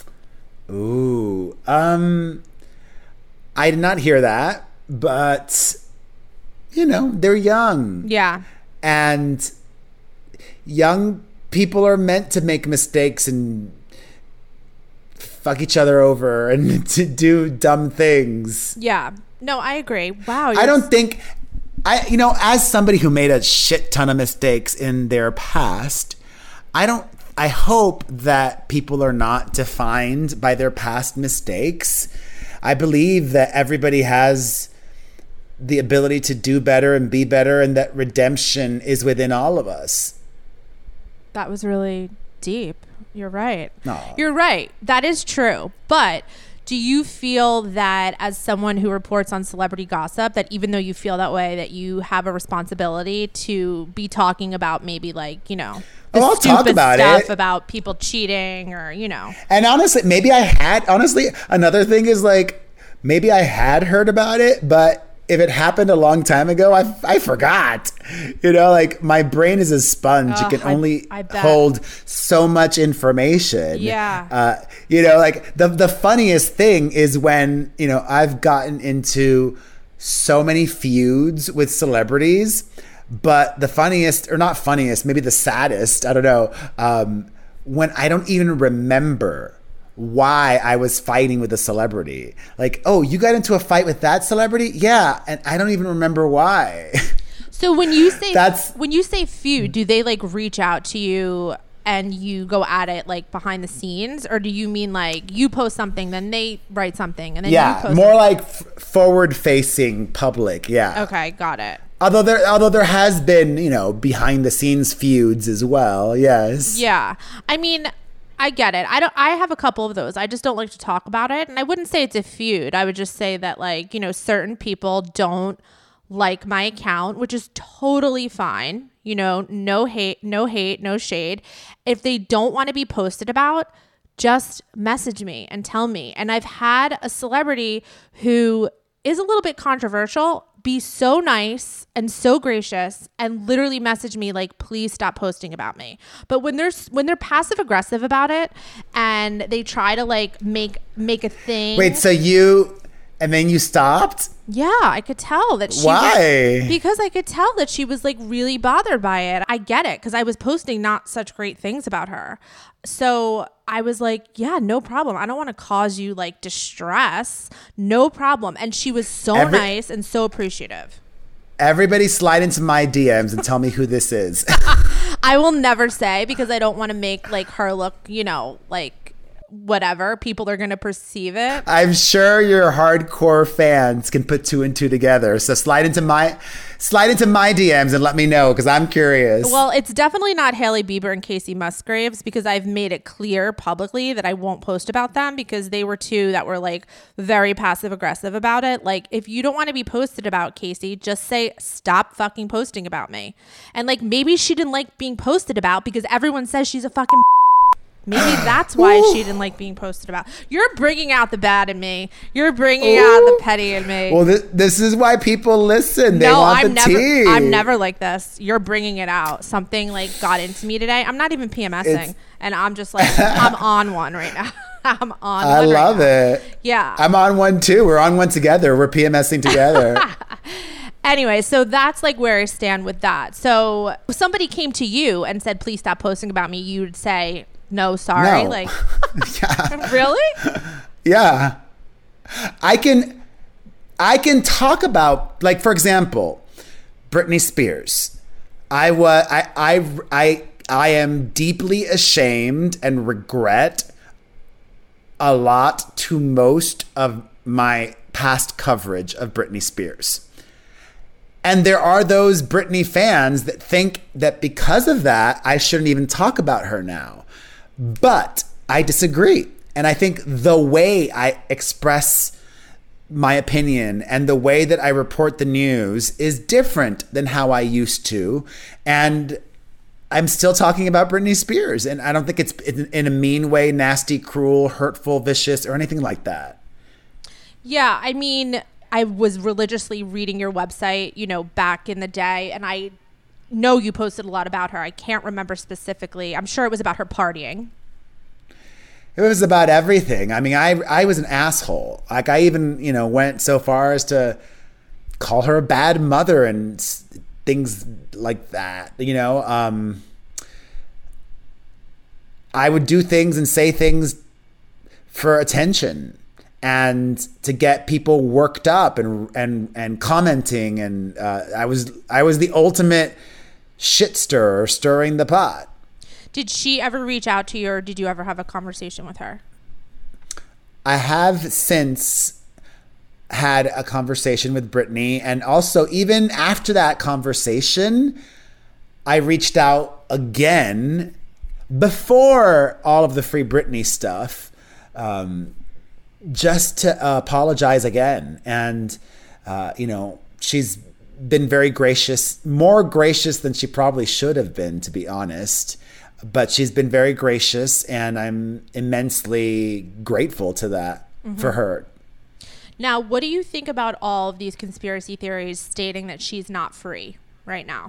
Ooh. I did not hear that, but you know, they're young. Yeah. And young people are meant to make mistakes and fuck each other over and to do dumb things. Yeah. No, I agree. Wow. I don't think, as somebody who made a shit ton of mistakes in their past, I hope that people are not defined by their past mistakes. I believe that everybody has the ability to do better and be better, and that redemption is within all of us. That was really deep. You're right. No. You're right. That is true. But do you feel that as someone who reports on celebrity gossip, that even though you feel that way, that you have a responsibility to be talking about maybe like, you know, the I'll talk about stuff it. About people cheating or, you know. And honestly, another thing is like, maybe I had heard about it, but if it happened a long time ago, I forgot. You know, like my brain is a sponge. It can only hold so much information. Yeah. Like the funniest thing is when, I've gotten into so many feuds with celebrities, but the funniest, or not funniest, maybe the saddest, I don't know, when I don't even remember why I was fighting with a celebrity. Like, oh, you got into a fight with that celebrity? Yeah, and I don't even remember why. So when you say feud, do they like reach out to you and you go at it like behind the scenes, or do you mean like you post something, then they write something, and then you post more something? like forward-facing public. Yeah. Okay, got it. Although there has been, behind the scenes feuds as well. Yes. Yeah. I mean, I get it. I have a couple of those. I just don't like to talk about it. And I wouldn't say it's a feud. I would just say that like, certain people don't like my account, which is totally fine. No hate, no shade. If they don't want to be posted about, just message me and tell me. And I've had a celebrity who is a little bit controversial be so nice and so gracious and literally message me like, please stop posting about me. But when they're passive aggressive about it and they try to like make a thing. Wait, and then you stopped? Yeah, I could tell that she Why? Because I could tell that she was like really bothered by it. I get it, because I was posting not such great things about her. So I was like, yeah, no problem. I don't want to cause you like distress. No problem. And she was so nice and so appreciative. Everybody slide into my DMs and tell me who this is. I will never say because I don't want to make like her look, like whatever people are going to perceive it. I'm sure your hardcore fans can put 2 and 2 together. So slide into my DMs and let me know because I'm curious. Well, it's definitely not Hailey Bieber and Casey Musgraves because I've made it clear publicly that I won't post about them because they were 2 that were like very passive aggressive about it. Like if you don't want to be posted about Casey, just say stop fucking posting about me. And like maybe she didn't like being posted about because everyone says she's a fucking maybe that's why she didn't like being posted about. You're bringing out the bad in me. You're bringing out the petty in me. Well, this is why people listen. They want the tea. I'm never like this. You're bringing it out. Something like got into me today. I'm not even PMSing. And I'm just like, I'm on one right now. I'm on I love it. Yeah. I'm on one too. We're on one together. We're PMSing together. Anyway, so that's like where I stand with that. So if somebody came to you and said, please stop posting about me, you'd say, no, sorry. No. Like, yeah. Really? Yeah. I can talk about, like, for example, Britney Spears. I am deeply ashamed and regret a lot to most of my past coverage of Britney Spears. And there are those Britney fans that think that because of that, I shouldn't even talk about her now. But I disagree. And I think the way I express my opinion and the way that I report the news is different than how I used to. And I'm still talking about Britney Spears. And I don't think it's in a mean way, nasty, cruel, hurtful, vicious, or anything like that. Yeah, I mean, I was religiously reading your website, back in the day. And I know you posted a lot about her. I can't remember specifically. I'm sure it was about her partying. It was about everything. I mean, I was an asshole. Like I even, went so far as to call her a bad mother and things like that. I would do things and say things for attention and to get people worked up and commenting. And I was the ultimate shit stirrer, stirring the pot. Did she ever reach out to you or did you ever have a conversation with her? I have since had a conversation with Britney. And also even after that conversation, I reached out again before all of the Free Britney stuff, just to apologize again. And, she's been very gracious, more gracious than she probably should have been, to be honest. But she's been very gracious, and I'm immensely grateful to that for her. Now, what do you think about all of these conspiracy theories stating that she's not free right now?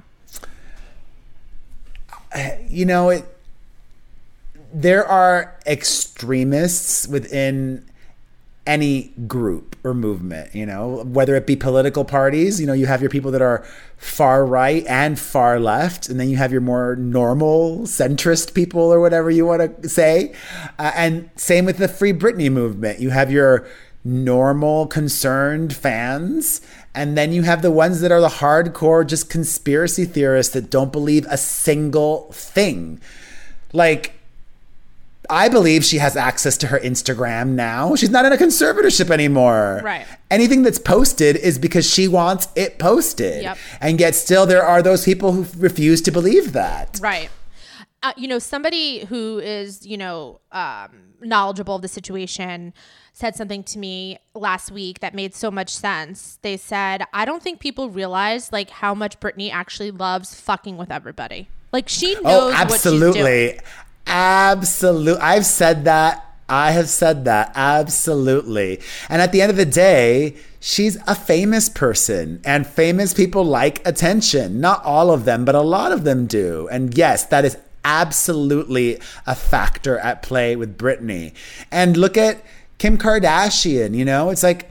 There are extremists within any group or movement, whether it be political parties, you have your people that are far right and far left, and then you have your more normal centrist people or whatever you want to say. And same with the Free Britney movement. You have your normal concerned fans, and then you have the ones that are the hardcore just conspiracy theorists that don't believe a single thing. Like, I believe she has access to her Instagram now. She's not in a conservatorship anymore. Right. Anything that's posted is because she wants it posted. Yep. And yet still there are those people who refuse to believe that. Right. Somebody who is, knowledgeable of the situation said something to me last week that made so much sense. They said, I don't think people realize like how much Britney actually loves fucking with everybody. Like she knows what she's doing. Absolutely. I've said that. I have said that. Absolutely. And at the end of the day, she's a famous person, and famous people like attention. Not all of them, but a lot of them do. And yes, that is absolutely a factor at play with Britney. And look at Kim Kardashian, it's like,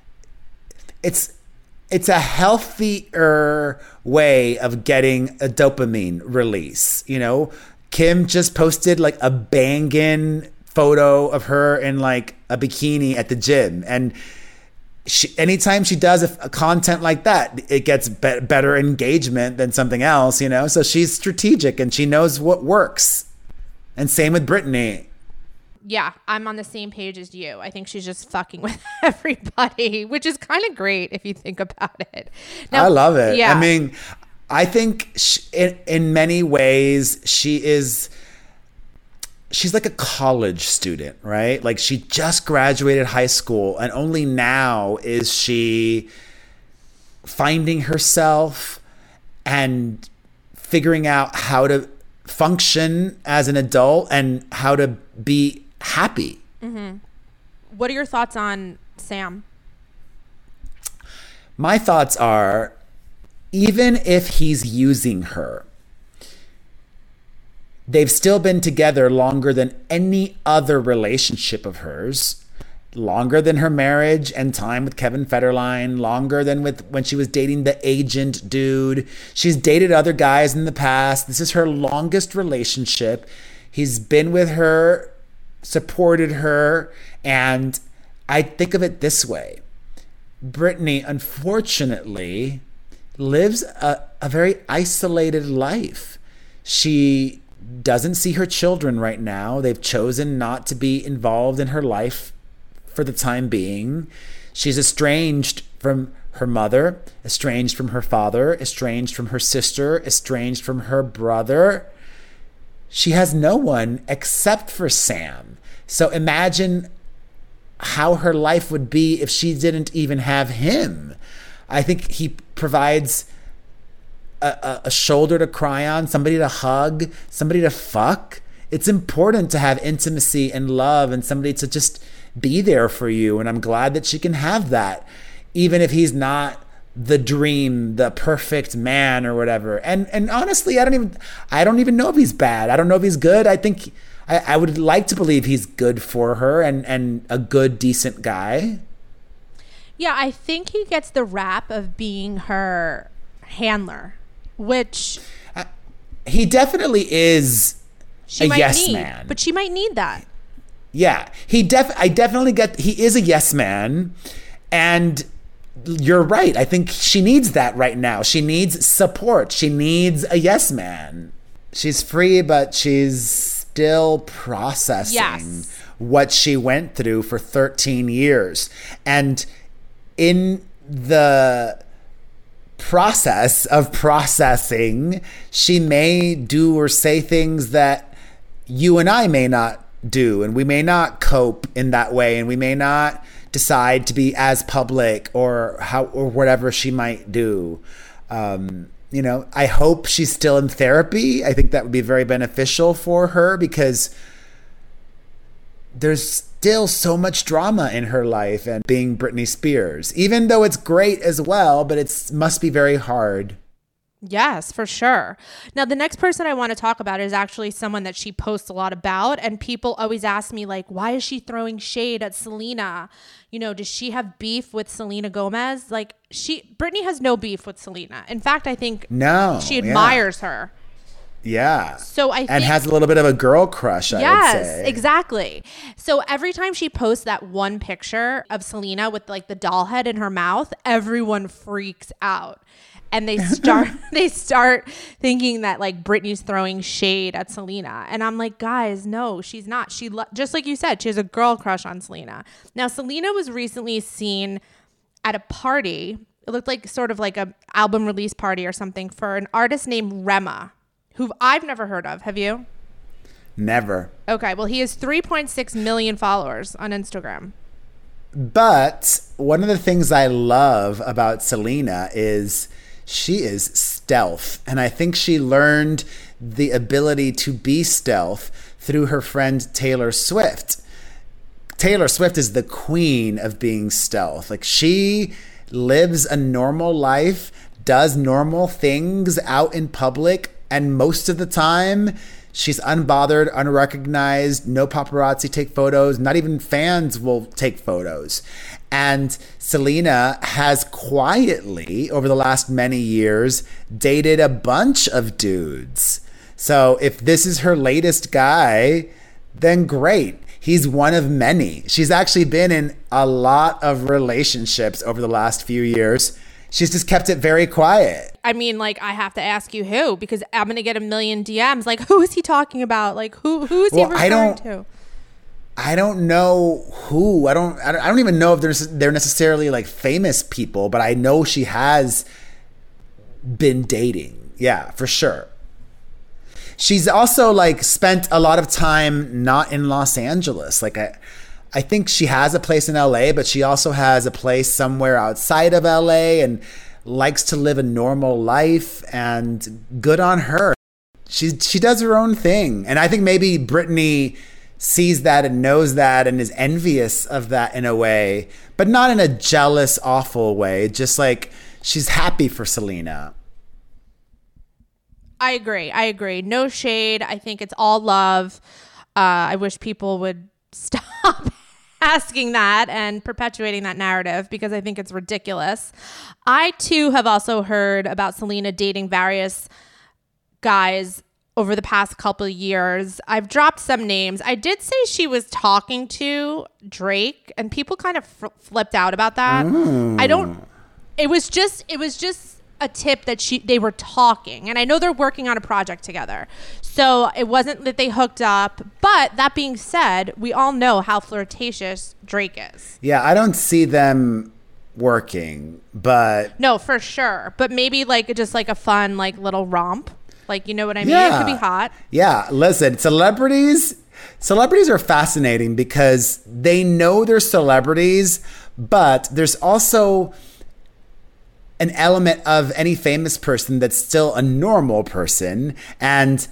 it's a healthier way of getting a dopamine release, Kim just posted like a banging photo of her in like a bikini at the gym. And anytime she does a content like that, it gets better engagement than something else, you know? So she's strategic and she knows what works. And same with Britney. Yeah, I'm on the same page as you. I think she's just fucking with everybody, which is kind of great if you think about it. Now, I love it. Yeah. I mean, I think in many ways she's like a college student, right? Like she just graduated high school and only now is she finding herself and figuring out how to function as an adult and how to be happy. Mm-hmm. What are your thoughts on Sam? My thoughts are, even if he's using her, they've still been together longer than any other relationship of hers, longer than her marriage and time with Kevin Federline, longer than with when she was dating the agent dude. She's dated other guys in the past. This is her longest relationship. He's been with her, supported her, and I think of it this way. Britney, unfortunately, lives a very isolated life. She doesn't see her children right now. They've chosen not to be involved in her life for the time being. She's estranged from her mother, estranged from her father, estranged from her sister, estranged from her brother. She has no one except for Sam. So imagine how her life would be if she didn't even have him. I think he provides a shoulder to cry on, somebody to hug, somebody to fuck. It's important to have intimacy and love and somebody to just be there for you. And I'm glad that she can have that, even if he's not the dream, the perfect man or whatever. And honestly, I don't even know if he's bad. I don't know if he's good. I think I would like to believe he's good for her and a good, decent guy. Yeah, I think he gets the rap of being her handler, which he definitely is a yes man. But she might need that. Yeah, I definitely get he is a yes man, and you're right. I think she needs that right now. She needs support. She needs a yes man. She's free, but she's still processing what she went through for 13 years. And in the process of processing, she may do or say things that you and I may not do, and we may not cope in that way, and we may not decide to be as public or whatever she might do. You know, I hope she's still in therapy. I think that would be very beneficial for her because there's still so much drama in her life and being Britney Spears, even though it's great as well, but it must be very hard. Yes, for sure. Now, the next person I want to talk about is actually someone that she posts a lot about. And people always ask me, like, why is she throwing shade at Selena? You know, does she have beef with Selena Gomez? Like, Britney has no beef with Selena. In fact, I think she admires her. Yeah. So I think, and has a little bit of a girl crush, I would say. Yes, exactly. So every time she posts that one picture of Selena with like the doll head in her mouth, everyone freaks out. And they start thinking that like Britney's throwing shade at Selena. And I'm like, guys, no, she's not. Just like you said, she has a girl crush on Selena. Now, Selena was recently seen at a party. It looked like sort of like a album release party or something for an artist named Rema, who I've never heard of. Have you? Never. Okay. Well, he has 3.6 million followers on Instagram. But one of the things I love about Selena is she is stealth. And I think she learned the ability to be stealth through her friend Taylor Swift. Taylor Swift is the queen of being stealth. Like, she lives a normal life, does normal things out in public, and most of the time she's unbothered, unrecognized, no paparazzi take photos, not even fans will take photos. And Selena has quietly, over the last many years, dated a bunch of dudes. So if this is her latest guy, then great. He's one of many. She's actually been in a lot of relationships over the last few years. She's just kept it very quiet. I mean, like, I have to ask you who, because I'm going to get a million DMs. Like, who is he talking about? Like, who is he referring to? I don't know who. I don't even know if they're necessarily like famous people, but I know she has been dating. Yeah, for sure. She's also like spent a lot of time not in Los Angeles. Like I think she has a place in LA, but she also has a place somewhere outside of LA and likes to live a normal life, and good on her. She does her own thing. And I think maybe Brittany sees that and knows that and is envious of that in a way, but not in a jealous, awful way. Just like she's happy for Selena. I agree. No shade. I think it's all love. I wish people would stop asking that and perpetuating that narrative, because I think it's ridiculous. I too have also heard about Selena dating various guys over the past couple of years. I've dropped some names. I did say she was talking to Drake, and people kind of flipped out about that. It was just a tip that they were talking, and I know they're working on a project together, so it wasn't that they hooked up. But that being said, we all know how flirtatious Drake is. Yeah, I don't see them working, but no, for sure. But maybe like just like a fun like little romp, like, you know what I mean? Yeah. It could be hot. Yeah, listen, celebrities are fascinating because they know they're celebrities, but there's also an element of any famous person that's still a normal person. And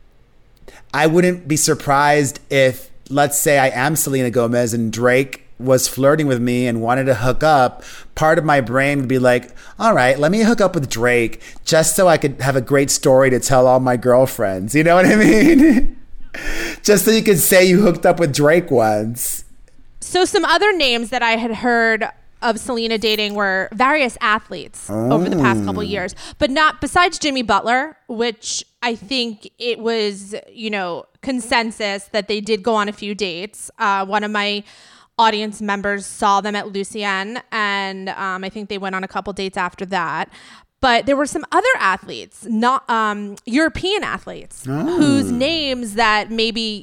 I wouldn't be surprised if, let's say I am Selena Gomez and Drake was flirting with me and wanted to hook up. Part of my brain would be like, all right, let me hook up with Drake just so I could have a great story to tell all my girlfriends. You know what I mean? Just so you could say you hooked up with Drake once. So some other names that I had heard of Selena dating were various athletes over the past couple of years, but not besides Jimmy Butler, which I think it was, consensus that they did go on a few dates. One of my audience members saw them at Lucienne, and I think they went on a couple dates after that. But there were some other athletes, not European athletes, whose names that maybe,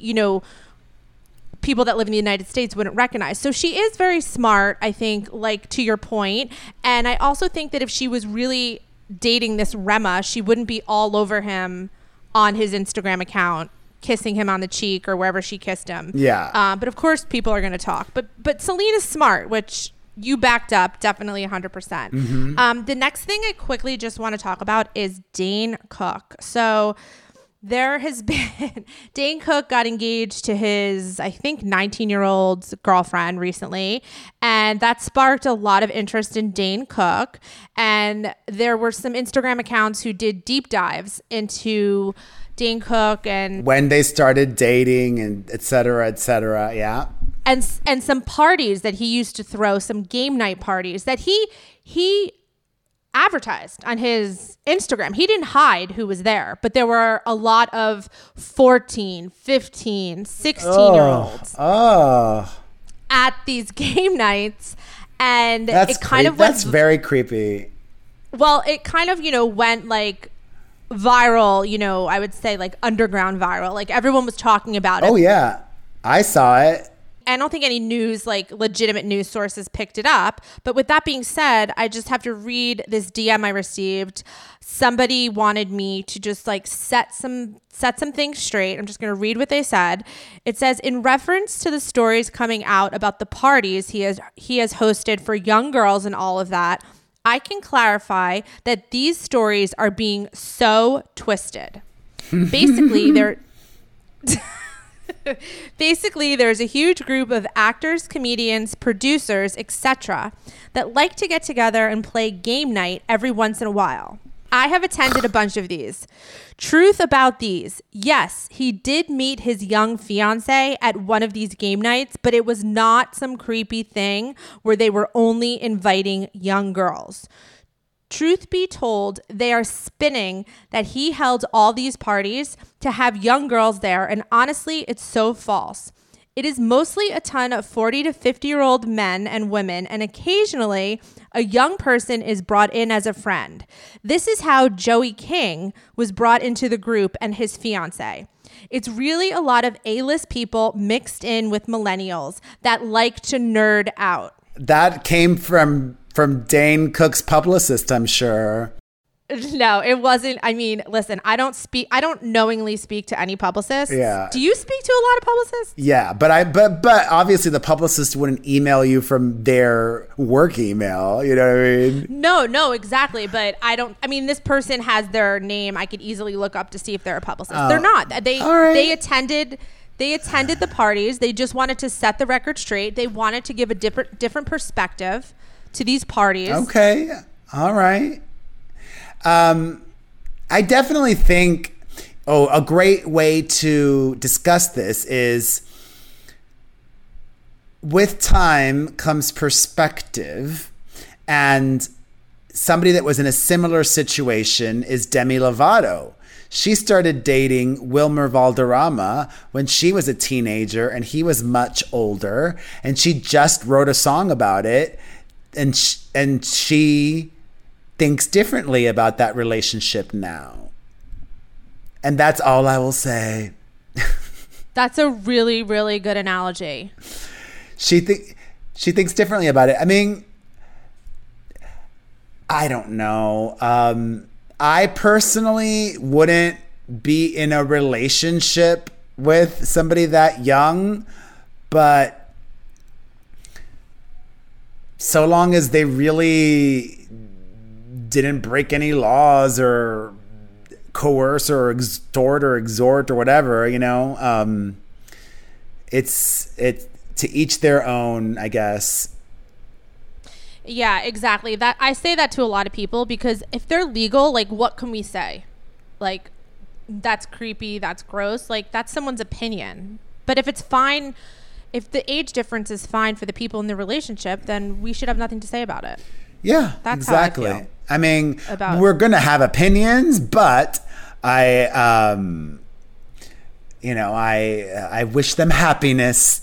people that live in the United States wouldn't recognize. So she is very smart, I think, like to your point. And I also think that if she was really dating this Rema, she wouldn't be all over him on his Instagram account, kissing him on the cheek or wherever she kissed him. Yeah. But of course, people are going to talk. But Selena's smart, which you backed up definitely 100%. Mm-hmm. The next thing I quickly just want to talk about is Dane Cook. So there has been, Dane Cook got engaged to his, I think, 19-year-old girlfriend recently. And that sparked a lot of interest in Dane Cook. And there were some Instagram accounts who did deep dives into Dane Cook and when they started dating and et cetera, yeah. And some parties that he used to throw, some game night parties that he advertised on his Instagram. He didn't hide who was there, but there were a lot of 14, 15, 16-year-olds at these game nights. And that's it kind of that's very creepy. Well, it kind of, went like viral, I would say like underground viral. Like everyone was talking about it. Oh, yeah. I saw it. I don't think any news, like legitimate news sources picked it up. But with that being said, I just have to read this DM I received. Somebody wanted me to just like set some things straight. I'm just going to read what they said. It says, in reference to the stories coming out about the parties he has hosted for young girls and all of that, I can clarify that these stories are being so twisted. Basically, there's a huge group of actors, comedians, producers, etc. that like to get together and play game night every once in a while. I have attended a bunch of these. Truth about these, yes, he did meet his young fiance at one of these game nights, but it was not some creepy thing where they were only inviting young girls. Truth be told, they are spinning that he held all these parties to have young girls there, and honestly, it's so false. It is mostly a ton of 40 to 50-year-old men and women, and occasionally a young person is brought in as a friend. This is how Joey King was brought into the group and his fiance. It's really a lot of A-list people mixed in with millennials that like to nerd out. That came from Dane Cook's publicist, I'm sure. No, it wasn't. I mean, listen, I don't knowingly speak to any publicist. Yeah. Do you speak to a lot of publicists? Yeah, but obviously the publicist wouldn't email you from their work email, you know what I mean? No, exactly. But this person has their name. I could easily look up to see if they're a publicist. They're not. They attended the parties. They just wanted to set the record straight. They wanted to give a different perspective to these parties. Okay. All right. I definitely think, a great way to discuss this is with time comes perspective, and somebody that was in a similar situation is Demi Lovato. She started dating Wilmer Valderrama when she was a teenager and he was much older, and she just wrote a song about it, and she thinks differently about that relationship now. And that's all I will say. That's a really, really good analogy. She thinks differently about it. I mean, I don't know. I personally wouldn't be in a relationship with somebody that young, but so long as they really didn't break any laws or coerce or extort or whatever, it's to each their own, I guess. Yeah, exactly. That I say that to a lot of people because if they're legal, like, what can we say? Like, that's creepy, that's gross. Like, that's someone's opinion. But if it's fine, if the age difference is fine for the people in the relationship, then we should have nothing to say about it. Yeah, that's exactly. How I feel. I mean, we're going to have opinions, but I wish them happiness.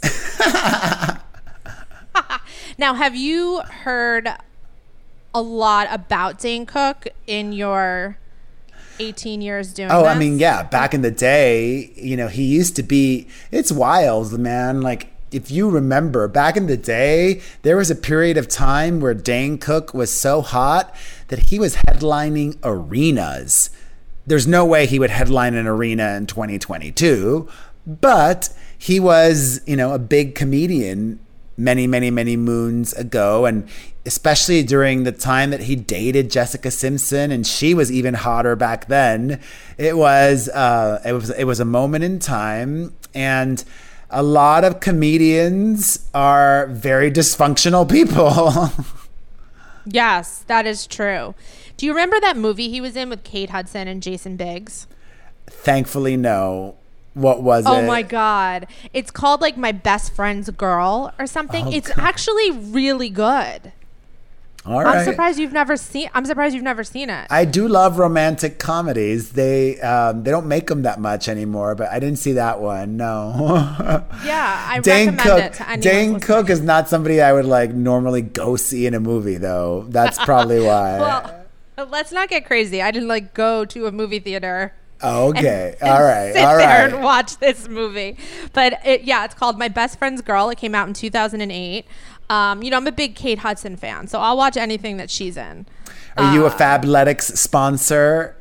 Now, have you heard a lot about Dane Cook in your 18 years doing this? I mean, yeah, back in the day, he used to be, it's wild, man. Like, if you remember, back in the day, there was a period of time where Dane Cook was so hot that he was headlining arenas. There's no way he would headline an arena in 2022, but he was, a big comedian many, many, many moons ago, and especially during the time that he dated Jessica Simpson, and she was even hotter back then. It was a moment in time, and a lot of comedians are very dysfunctional people. Yes, that is true. Do you remember that movie he was in with Kate Hudson and Jason Biggs? Thankfully, no. What was it? Oh my God. It's called like My Best Friend's Girl or something. Oh, it's God. actually really good. All right. I'm surprised you've never seen it. I do love romantic comedies. They don't make them that much anymore, but I didn't see that one. No. Yeah, I Dane recommend it to anyone. Dane Cook is not somebody I would like normally go see in a movie, though. That's probably why. Well, let's not get crazy. I didn't like go to a movie theater. Okay. And All right. Sit there and watch this movie. But it's called My Best Friend's Girl. It came out in 2008. I'm a big Kate Hudson fan, so I'll watch anything that she's in. Are you a Fabletics sponsor?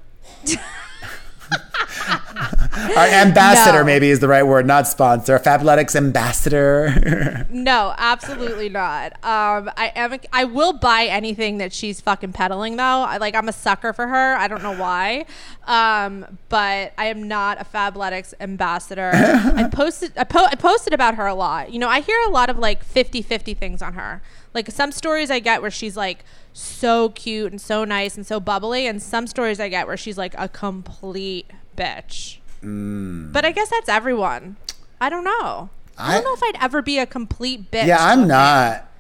Our ambassador, maybe, is the right word, not sponsor. Fabletics ambassador. No, absolutely not. I will buy anything that she's fucking peddling, though. I'm a sucker for her. I don't know why, but I am not a Fabletics ambassador. I posted about her a lot. I hear a lot of 50-50 things on her. Like, some stories I get where she's like so cute and so nice and so bubbly, and some stories I get where she's like a complete bitch. But I guess that's everyone. I don't know. I don't know if I'd ever be a complete bitch. Yeah, I'm not.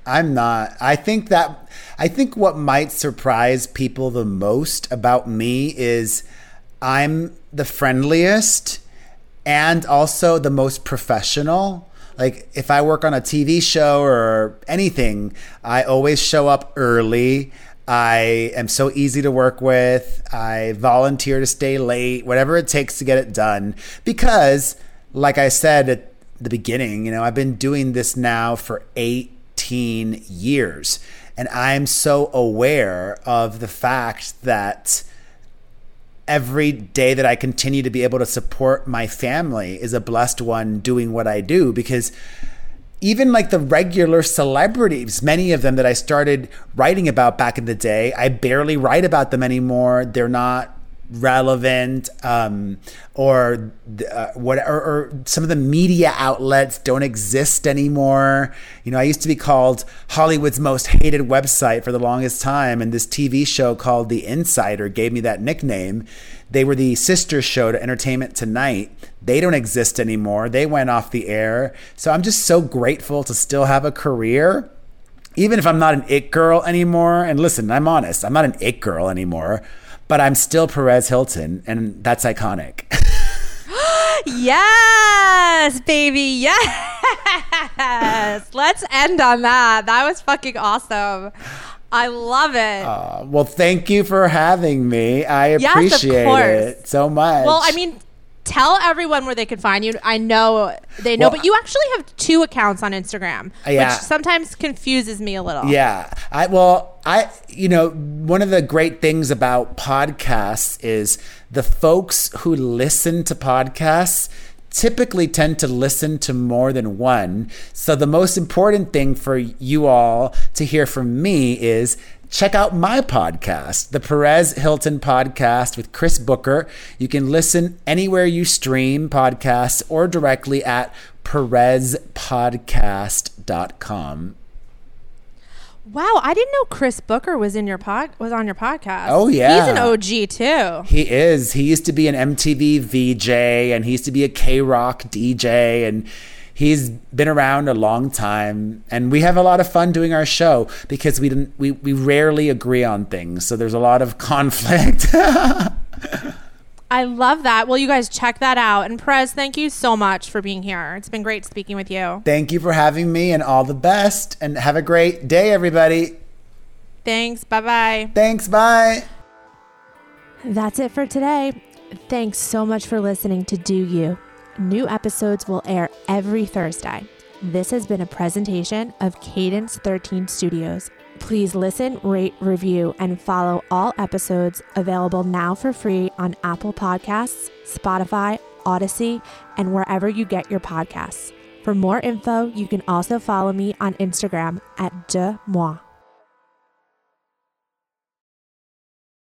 I'm not. I think what might surprise people the most about me is I'm the friendliest and also the most professional. Like if I work on a TV show or anything, I always show up early. I am so easy to work with. I volunteer to stay late, whatever it takes to get it done. Because, like I said at the beginning, I've been doing this now for 18 years. And I'm so aware of the fact that every day that I continue to be able to support my family is a blessed one doing what I do. Because even like the regular celebrities, many of them that I started writing about back in the day, I barely write about them anymore. They're not relevant, or some of the media outlets don't exist anymore. I used to be called Hollywood's most hated website for the longest time, and this TV show called The Insider gave me that nickname. They were the sister show to Entertainment Tonight. They don't exist anymore. They went off the air. So I'm just so grateful to still have a career, even if I'm not an it girl anymore. And listen, I'm honest, I'm not an it girl anymore, but I'm still Perez Hilton, and that's iconic. Yes, baby. Yes. Let's end on that. That was fucking awesome. I love it. Well, thank you for having me. I appreciate it so much. Well, I mean, tell everyone where they can find you. I know they know, but you actually have 2 accounts on Instagram, which sometimes confuses me a little. Yeah. One of the great things about podcasts is the folks who listen to podcasts typically tend to listen to more than one. So the most important thing for you all to hear from me is check out my podcast, the Perez Hilton Podcast with Chris Booker. You can listen anywhere you stream podcasts or directly at perezpodcast.com. Wow, I didn't know Chris Booker was on your podcast. Oh yeah, he's an OG too. He is. He used to be an MTV VJ, and he used to be a K-Rock DJ, and he's been around a long time. And we have a lot of fun doing our show because we rarely agree on things, so there's a lot of conflict. I love that. Well, you guys check that out. And Perez, thank you so much for being here. It's been great speaking with you. Thank you for having me, and all the best. And have a great day, everybody. Thanks. Bye-bye. Thanks. Bye. That's it for today. Thanks so much for listening to Do You. New episodes will air every Thursday. This has been a presentation of Cadence 13 Studios. Please listen, rate, review, and follow all episodes available now for free on Apple Podcasts, Spotify, Odyssey, and wherever you get your podcasts. For more info, you can also follow me on Instagram at DeMoi.